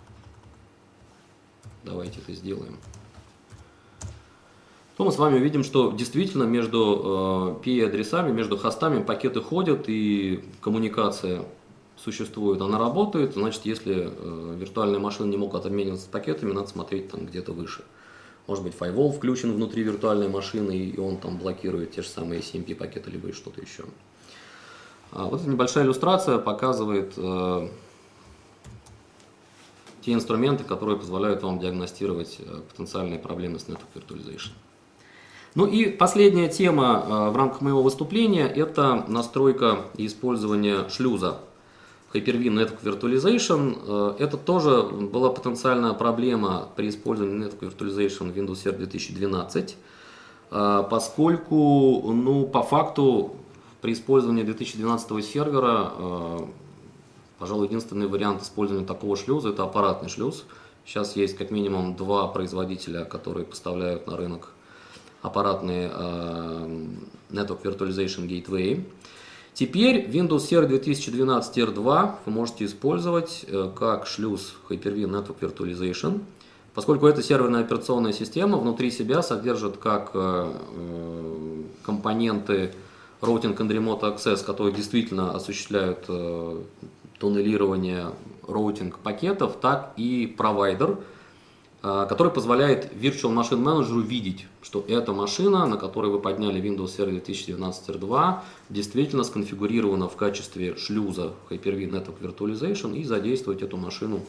давайте это сделаем, то мы с вами увидим, что действительно между пи эй-адресами, между хостами пакеты ходят и коммуникация существует, она работает. Значит, если виртуальные машины не могут обмениваться пакетами, надо смотреть там где-то выше. Может быть, firewall включен внутри виртуальной машины, и он там блокирует те же самые си эм пи пакеты, либо что-то еще. А вот эта небольшая иллюстрация показывает э, те инструменты, которые позволяют вам диагностировать э, потенциальные проблемы с Network Virtualization. Ну и последняя тема э, в рамках моего выступления – это настройка и использование шлюза Hyper-V Network Virtualization. Это тоже была потенциальная проблема при использовании Network Virtualization Windows Server две тысячи двенадцать, поскольку, ну, по факту при использовании две тысячи двенадцатого сервера, пожалуй, единственный вариант использования такого шлюза – это аппаратный шлюз. Сейчас есть как минимум два производителя, которые поставляют на рынок аппаратные Network Virtualization Gateway. Теперь Windows Server две тысячи двенадцать эр два вы можете использовать как шлюз Hyper-V Network Virtualization, поскольку эта серверная операционная система внутри себя содержит как компоненты Routing and Remote Access, которые действительно осуществляют туннелирование роутинг пакетов, так и провайдер, который позволяет Virtual Machine Manager видеть, что эта машина, на которой вы подняли Windows Server две тысячи двенадцать эр два, действительно сконфигурирована в качестве шлюза Hyper-V Network Virtualization, и задействовать эту машину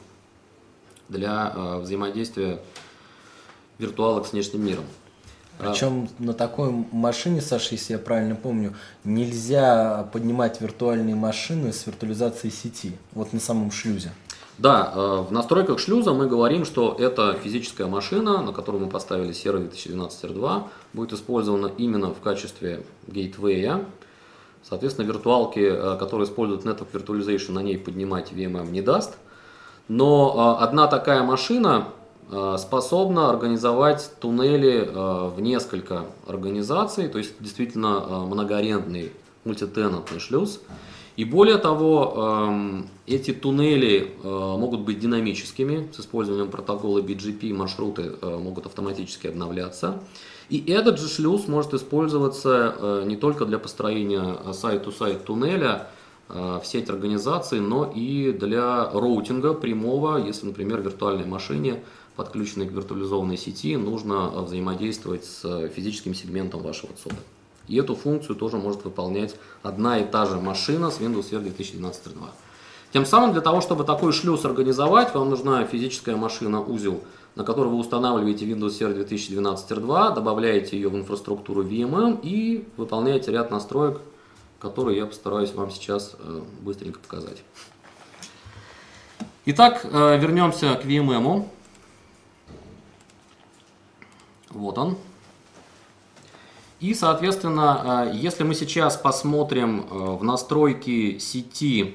для э, взаимодействия виртуалок с внешним миром. Причем на такой машине, Саша, если я правильно помню, нельзя поднимать виртуальные машины с виртуализацией сети, вот на самом шлюзе. Да, в настройках шлюза мы говорим, что эта физическая машина, на которую мы поставили сервер две тысячи двенадцать эр два, будет использована именно в качестве гейтвея. Соответственно, виртуалки, которые используют Network Virtualization, на ней поднимать ви эм эм не даст. Но одна такая машина способна организовать туннели в несколько организаций, то есть действительно многоарендный мультитенантный шлюз. И более того, эти туннели могут быть динамическими, с использованием протокола би джи пи маршруты могут автоматически обновляться. И этот же шлюз может использоваться не только для построения сайт-ту-сайт туннеля в сеть организации, но и для роутинга прямого, если, например, виртуальной машине, подключенной к виртуализованной сети, нужно взаимодействовать с физическим сегментом вашего цода. И эту функцию тоже может выполнять одна и та же машина с Windows Server две тысячи двенадцать эр два. Тем самым, для того, чтобы такой шлюз организовать, вам нужна физическая машина-узел, на которой вы устанавливаете Windows Server две тысячи двенадцать эр два, добавляете ее в инфраструктуру ви эм эм и выполняете ряд настроек, которые я постараюсь вам сейчас быстренько показать. Итак, вернемся к ви эм эм. Вот он. И, соответственно, если мы сейчас посмотрим в настройки сети,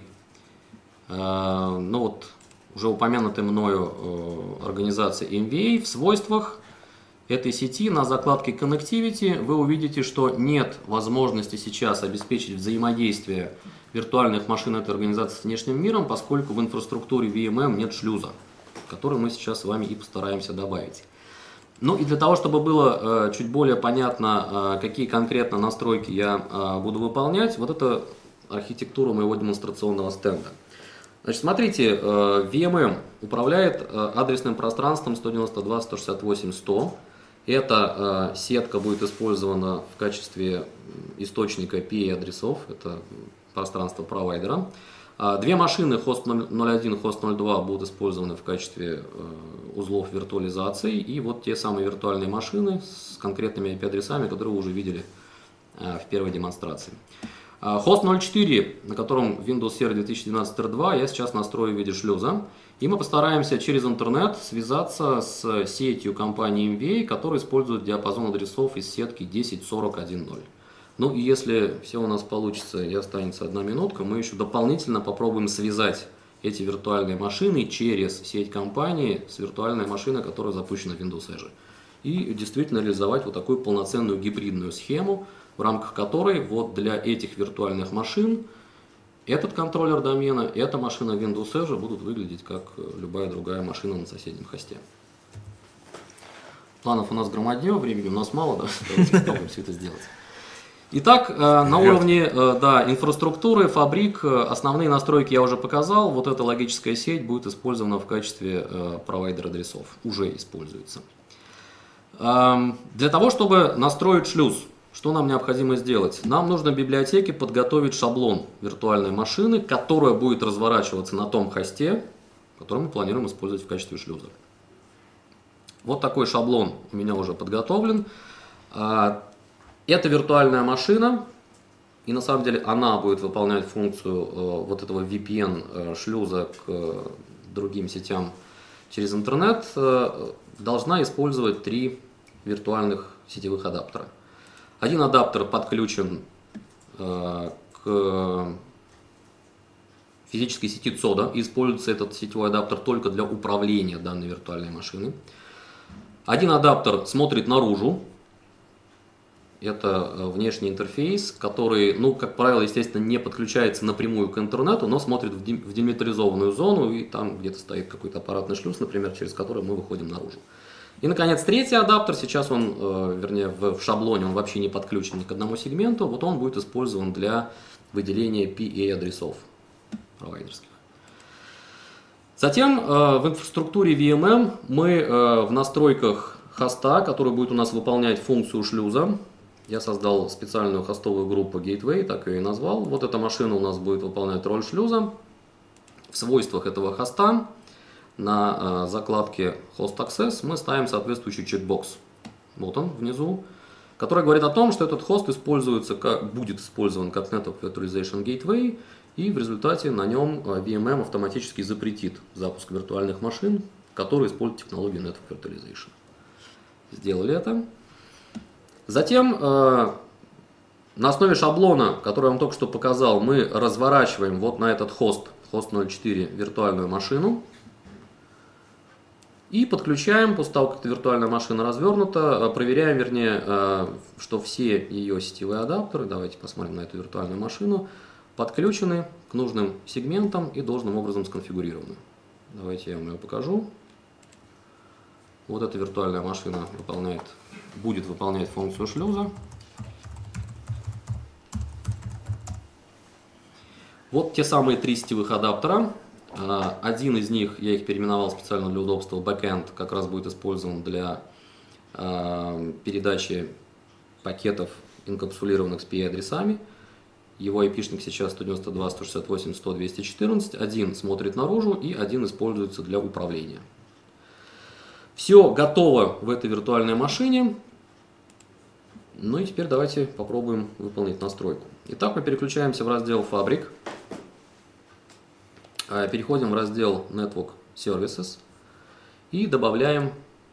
ну вот, уже упомянутой мною организации эм ви эй, в свойствах этой сети на закладке Connectivity вы увидите, что нет возможности сейчас обеспечить взаимодействие виртуальных машин этой организации с внешним миром, поскольку в инфраструктуре ви эм эм нет шлюза, который мы сейчас с вами и постараемся добавить. Ну и для того, чтобы было э, чуть более понятно, э, какие конкретно настройки я э, буду выполнять, вот это архитектура моего демонстрационного стенда. Значит, смотрите, э, ви эм эм управляет э, адресным пространством сто девяносто два точка сто шестьдесят восемь точка сто. Эта э, сетка будет использована в качестве источника пи эй-адресов, это пространство провайдера. Две машины хост ноль один и хост ноль два будут использованы в качестве узлов виртуализации. И вот те самые виртуальные машины с конкретными ай пи-адресами, которые вы уже видели в первой демонстрации. хост ноль четыре, на котором Windows Server две тысячи двенадцать эр два, я сейчас настрою в виде шлюза. И мы постараемся через интернет связаться с сетью компании эм ви эй, которая использует диапазон адресов из сетки десять сорок точка один ноль. Ну и если все у нас получится и останется одна минутка, мы еще дополнительно попробуем связать эти виртуальные машины через сеть компании с виртуальной машиной, которая запущена в Windows Azure. И действительно реализовать вот такую полноценную гибридную схему, в рамках которой вот для этих виртуальных машин этот контроллер домена, эта машина Windows Azure будут выглядеть как любая другая машина на соседнем хосте. Планов у нас громадье, времени у нас мало, да? Давайте попробуем все это сделать. Итак, на уровне да, инфраструктуры, фабрик, основные настройки я уже показал. Вот эта логическая сеть будет использована в качестве провайдера адресов, уже используется. Для того, чтобы настроить шлюз, что нам необходимо сделать? Нам нужно в библиотеке подготовить шаблон виртуальной машины, которая будет разворачиваться на том хосте, который мы планируем использовать в качестве шлюза. Вот такой шаблон у меня уже подготовлен. Это виртуальная машина, и на самом деле она будет выполнять функцию э, вот этого ви пи эн э, шлюза к э, другим сетям через интернет, э, должна использовать три виртуальных сетевых адаптера. Один адаптер подключен э, к физической сети цода, и используется этот сетевой адаптер только для управления данной виртуальной машиной. Один адаптер смотрит наружу. Это внешний интерфейс, который, ну, как правило, естественно, не подключается напрямую к интернету, но смотрит в демилитаризованную зону, и там где-то стоит какой-то аппаратный шлюз, например, через который мы выходим наружу. И, наконец, третий адаптер, сейчас он, вернее, в шаблоне он вообще не подключен ни к одному сегменту, вот он будет использован для выделения пи эй-адресов провайдерских. Затем в инфраструктуре ви эм эм мы в настройках хоста, который будет у нас выполнять функцию шлюза, я создал специальную хостовую группу Gateway, так ее и назвал. Вот эта машина у нас будет выполнять роль шлюза. В свойствах этого хоста на э, закладке Host Access мы ставим соответствующий чекбокс. Вот он внизу, который говорит о том, что этот хост используется как, будет использован как Network Virtualization Gateway, и в результате на нем ви эм эм автоматически запретит запуск виртуальных машин, которые используют технологию Network Virtualization. Сделали это. Затем э, на основе шаблона, который я вам только что показал, мы разворачиваем вот на этот хост, хост ноль четыре, виртуальную машину. И подключаем, после того, как эта виртуальная машина развернута, проверяем, вернее, э, что все ее сетевые адаптеры, давайте посмотрим на эту виртуальную машину, подключены к нужным сегментам и должным образом сконфигурированы. Давайте я вам ее покажу. Вот эта виртуальная машина выполняет, будет выполнять функцию шлюза. Вот те самые три сетевых адаптера. Один из них, я их переименовал специально для удобства, backend, как раз будет использован для передачи пакетов, инкапсулированных с пи эй-адресами. Его айпишник сейчас сто девяносто два, сто шестьдесят восемь, сто, двести четырнадцать. Один смотрит наружу и один используется для управления. Все готово в этой виртуальной машине. Ну и теперь давайте попробуем выполнить настройку. Итак, мы переключаемся в раздел «Фабрик». Переходим в раздел Network Services и добавляем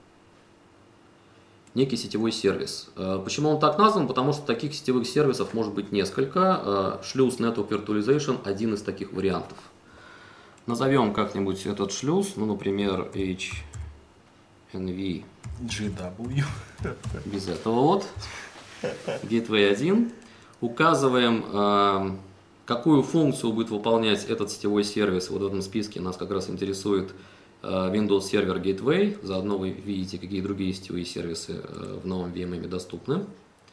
некий сетевой сервис. Почему он так назван? Потому что таких сетевых сервисов может быть несколько. Шлюз Network Virtualization – один из таких вариантов. Назовем как-нибудь этот шлюз, ну, например, эйч эн ви джи дабл ю. Без этого вот. Gateway один. Указываем, э, какую функцию будет выполнять этот сетевой сервис. Вот в этом списке нас как раз интересует э, Windows Server Gateway. Заодно вы видите, какие другие сетевые сервисы э, в новом ви эм эм доступны.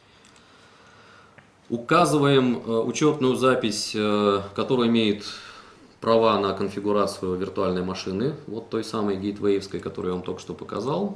Указываем э, учетную запись, э, которая имеет права на конфигурацию виртуальной машины, вот той самой гейтвеевской, которую я вам только что показал.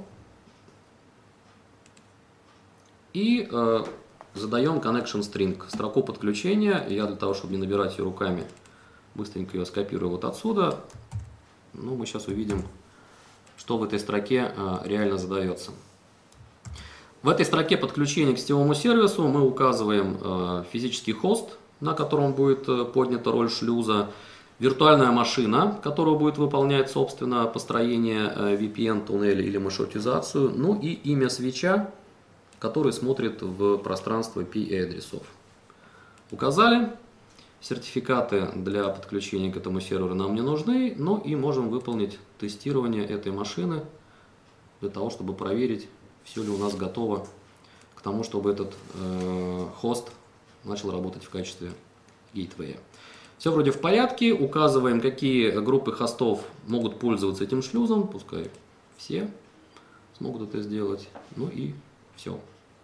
И э, задаем connection string, строку подключения. Я для того, чтобы не набирать ее руками, Быстренько ее скопирую вот отсюда. Ну, мы сейчас увидим, что в этой строке реально задается. В этой строке подключения к сетевому сервису мы указываем физический хост, на котором будет поднята роль шлюза, виртуальная машина, которая будет выполнять, собственно, построение ви пи эн-туннеля или маршрутизацию, ну и имя свитча, который смотрит в пространство пи эй адресов. Указали. Сертификаты для подключения к этому серверу нам не нужны, но и можем выполнить тестирование этой машины для того, чтобы проверить, все ли у нас готово к тому, чтобы этот э, хост начал работать в качестве гейтвея. Все вроде в порядке, указываем, какие группы хостов могут пользоваться этим шлюзом, пускай все смогут это сделать, ну и все.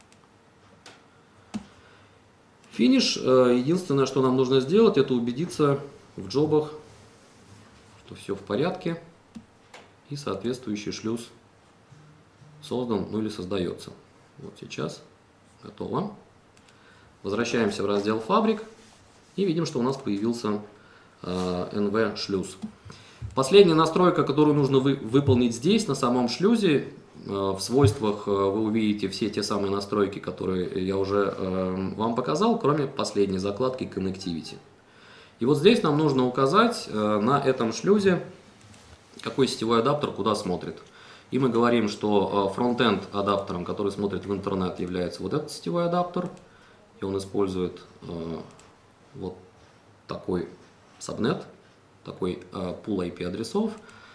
Финиш. Единственное, что нам нужно сделать, это убедиться в джобах, что все в порядке и соответствующий шлюз создан, ну или создается. Вот сейчас готово. Возвращаемся в раздел фабрик и видим, что у нас появился эн ви шлюз. Последняя настройка, которую нужно вы, выполнить здесь, на самом шлюзе. В свойствах вы увидите все те самые настройки, которые я уже вам показал, кроме последней закладки Connectivity. И вот здесь нам нужно указать на этом шлюзе, какой сетевой адаптер куда смотрит. И мы говорим, что фронтенд адаптером, который смотрит в интернет, является вот этот сетевой адаптер. И он использует вот такой сабнет, такой пул ай пи адресов.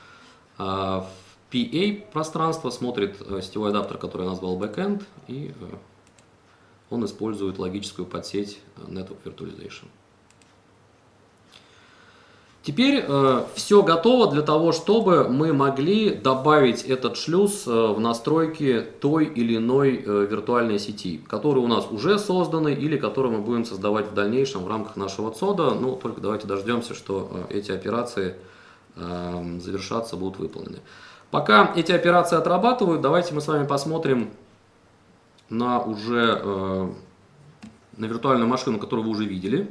пи эй пространство смотрит сетевой адаптер, который я назвал backend, и он использует логическую подсеть Network Virtualization. Теперь э, все готово для того, чтобы мы могли добавить этот шлюз э, в настройки той или иной э, виртуальной сети, которые у нас уже созданы или которые мы будем создавать в дальнейшем в рамках нашего цода. Ну, только давайте дождемся, что э, эти операции э, завершатся, будут выполнены. Пока эти операции отрабатывают, давайте мы с вами посмотрим на уже э, на виртуальную машину, которую вы уже видели.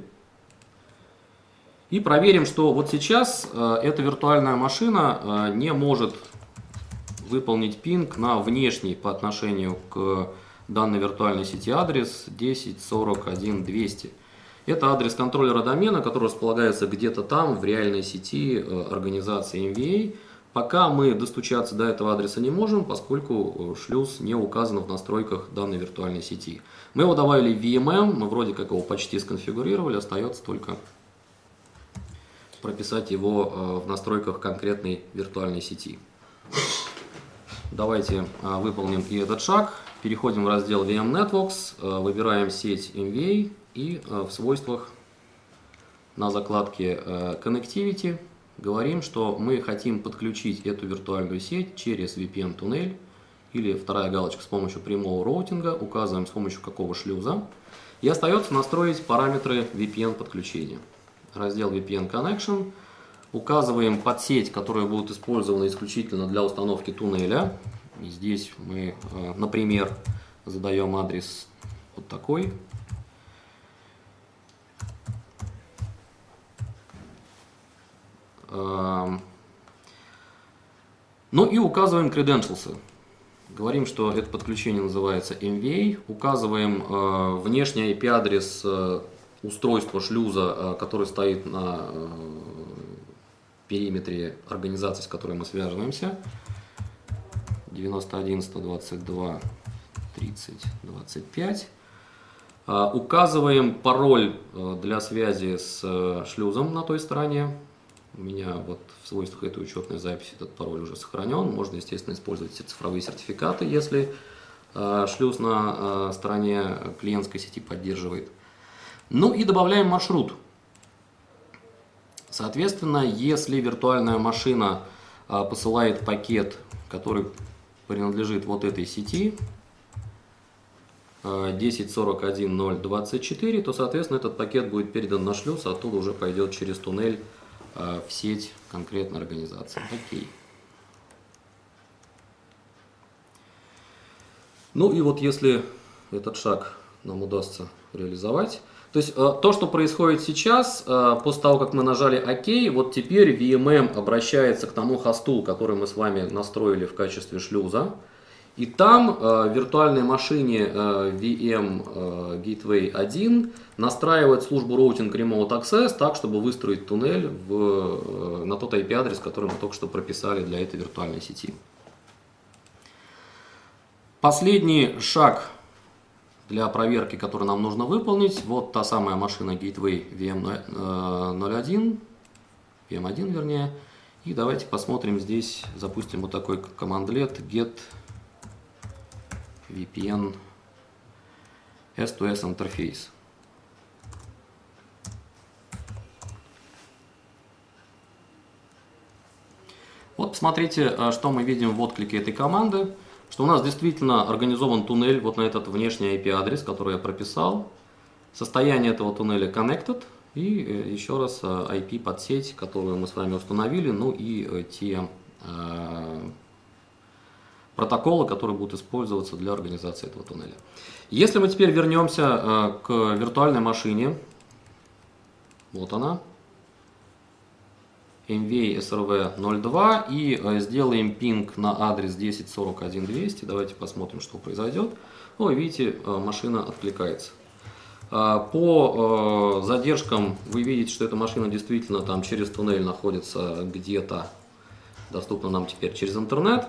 И проверим, что вот сейчас э, эта виртуальная машина э, не может выполнить пинг на внешний по отношению к данной виртуальной сети адрес десять сорок один двести. Это адрес контроллера домена, который располагается где-то там в реальной сети э, организации эм ви эй. Пока мы достучаться до этого адреса не можем, поскольку шлюз не указан в настройках данной виртуальной сети. Мы его добавили в ви эм эм, мы вроде как его почти сконфигурировали, остается только прописать его в настройках конкретной виртуальной сети. Давайте выполним и этот шаг. Переходим в раздел ви эм Networks, выбираем сеть эм ви эй и в свойствах на закладке Connectivity говорим, что мы хотим подключить эту виртуальную сеть через ви пи эн-туннель, или вторая галочка с помощью прямого роутинга, указываем с помощью какого шлюза, и остается настроить параметры ви пи эн подключения. Раздел ви пи эн Connection, указываем подсеть, которая будет использована исключительно для установки туннеля. И здесь мы, например, задаем адрес вот такой. Ну и указываем credentials. Говорим, что это подключение называется эм ви эй. Указываем э, внешний ай пи адрес э, устройства шлюза, э, который стоит на э, периметре организации, с которой мы связываемся. девяносто один сто двадцать два тридцать двадцать пять. Э, указываем пароль э, для связи с э, шлюзом на той стороне. У меня вот в свойствах этой учетной записи этот пароль уже сохранен. Можно, естественно, использовать цифровые сертификаты, если э, шлюз на э, стороне клиентской сети поддерживает. Ну и добавляем маршрут. Соответственно, если виртуальная машина э, посылает пакет, который принадлежит вот этой сети, э, десять сорок один ноль двадцать четыре, то, соответственно, этот пакет будет передан на шлюз, а оттуда уже пойдет через туннель в сеть конкретной организации. Окей. Ну и вот если этот шаг нам удастся реализовать, То есть то, что происходит сейчас, после того, как мы нажали ОК, вот теперь ви эм эм обращается к тому хосту, который мы с вами настроили в качестве шлюза. И там в виртуальной машине ви эм Gateway один настраивает службу Routing Remote Access так, чтобы выстроить туннель в, на тот ай пи-адрес, который мы только что прописали для этой виртуальной сети. Последний шаг для проверки, который нам нужно выполнить, вот та самая машина Gateway ви эм ноль один, ви эм один вернее. И давайте посмотрим здесь, запустим вот такой командлет get ви пи эн эс ту эс интерфейс. Вот посмотрите, что мы видим в отклике этой команды, что у нас действительно организован туннель вот на этот внешний ай пи-адрес, который я прописал. Состояние этого туннеля connected и еще раз ай пи под сеть, которую мы с вами установили, ну и те э, протоколы, которые будут использоваться для организации этого туннеля. Если мы теперь вернемся э, к виртуальной машине, вот она, эм ви эй эс эр ви ноль два, и э, сделаем пинг на адрес десять сорок один двести, давайте посмотрим, что произойдет. Ну, видите, э, машина откликается. Э, по э, задержкам вы видите, что эта машина действительно там через туннель находится где-то, доступна нам теперь через интернет.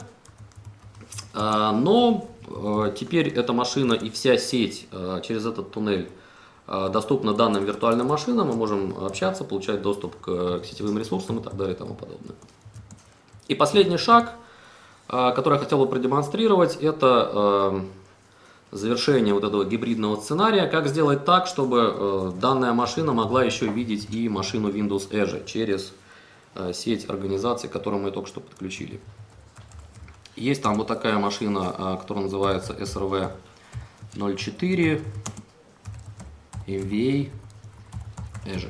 Но теперь эта машина и вся сеть через этот туннель доступна данным виртуальным машинам, мы можем общаться, получать доступ к сетевым ресурсам и так далее и тому подобное. И последний шаг, который я хотел бы продемонстрировать, это завершение вот этого гибридного сценария. Как сделать так, чтобы данная машина могла еще видеть и машину Windows Edge через сеть организаций, которую мы только что подключили. Есть там вот такая машина, которая называется эс эр ви ноль четыре эм ви эй Edge.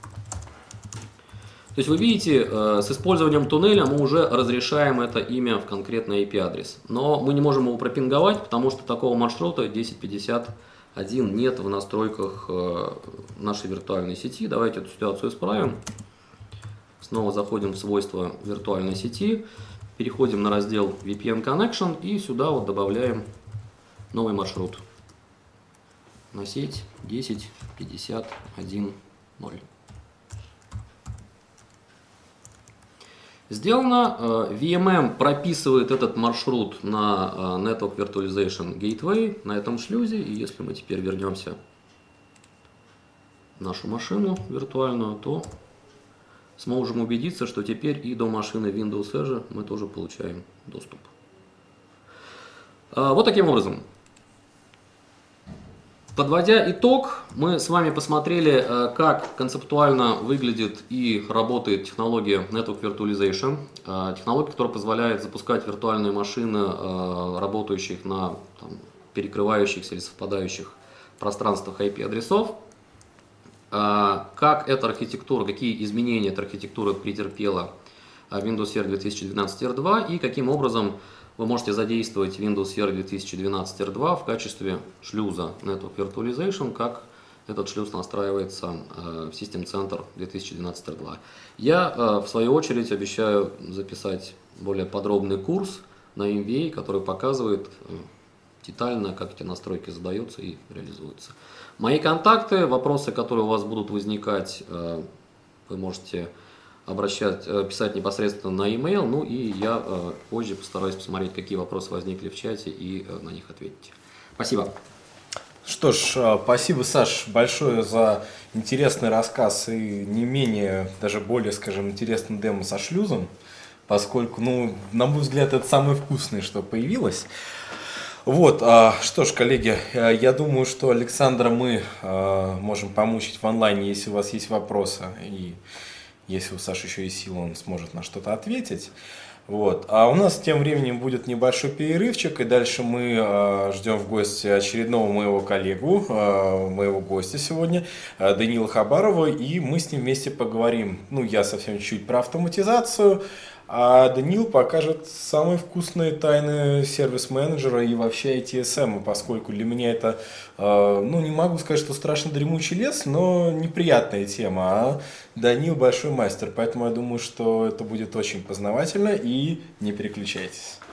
То есть вы видите, с использованием туннеля мы уже разрешаем это имя в конкретный ай пи-адрес. Но мы не можем его пропинговать, потому что такого маршрута десять пятьдесят один нет в настройках нашей виртуальной сети. Давайте эту ситуацию исправим. Снова заходим в свойства виртуальной сети. Переходим на раздел ви пи эн Connection и сюда вот добавляем новый маршрут на сеть десять пятьдесят один ноль. Сделано. ви эм эм прописывает этот маршрут на Network Virtualization Gateway на этом шлюзе. И если мы теперь вернемся в нашу машину виртуальную, то сможем убедиться, что теперь и до машины Windows Edge мы тоже получаем доступ. Вот таким образом. Подводя итог, мы с вами посмотрели, как концептуально выглядит и работает технология Network Virtualization. Технология, которая позволяет запускать виртуальные машины, работающих на там, перекрывающихся или совпадающих пространствах ай пи-адресов. Как эта архитектура, какие изменения эта архитектура претерпела Windows Server две тысячи двенадцать эр два и каким образом вы можете задействовать Windows Server две тысячи двенадцать эр два в качестве шлюза Network Virtualization, как этот шлюз настраивается в System Center две тысячи двенадцать эр два. Я, в свою очередь, обещаю записать более подробный курс на эм ви эй, который показывает детально, как эти настройки задаются и реализуются. Мои контакты, вопросы, которые у вас будут возникать, вы можете обращать, писать непосредственно на e-mail, ну и я позже постараюсь посмотреть, какие вопросы возникли в чате и на них ответить. Спасибо. Что ж, спасибо, Саш, большое за интересный рассказ и не менее, даже более, скажем, интересный демо со шлюзом, поскольку, ну, на мой взгляд, это самое вкусное, что появилось. Вот, что ж, коллеги, я думаю, что Александра мы можем помучить в онлайне, если у вас есть вопросы, и если у Саши еще есть сила, он сможет на что-то ответить. Вот. А у нас тем временем будет небольшой перерывчик, и дальше мы ждем в гости очередного моего коллегу, моего гостя сегодня, Данила Хабарова, и мы с ним вместе поговорим, ну, я совсем чуть-чуть про автоматизацию, а Данил покажет самые вкусные тайны сервис-менеджера и вообще ай ти эс эм, поскольку для меня это, ну, не могу сказать, что страшно дремучий лес, но неприятная тема, а Данил большой мастер, поэтому я думаю, что это будет очень познавательно, и не переключайтесь.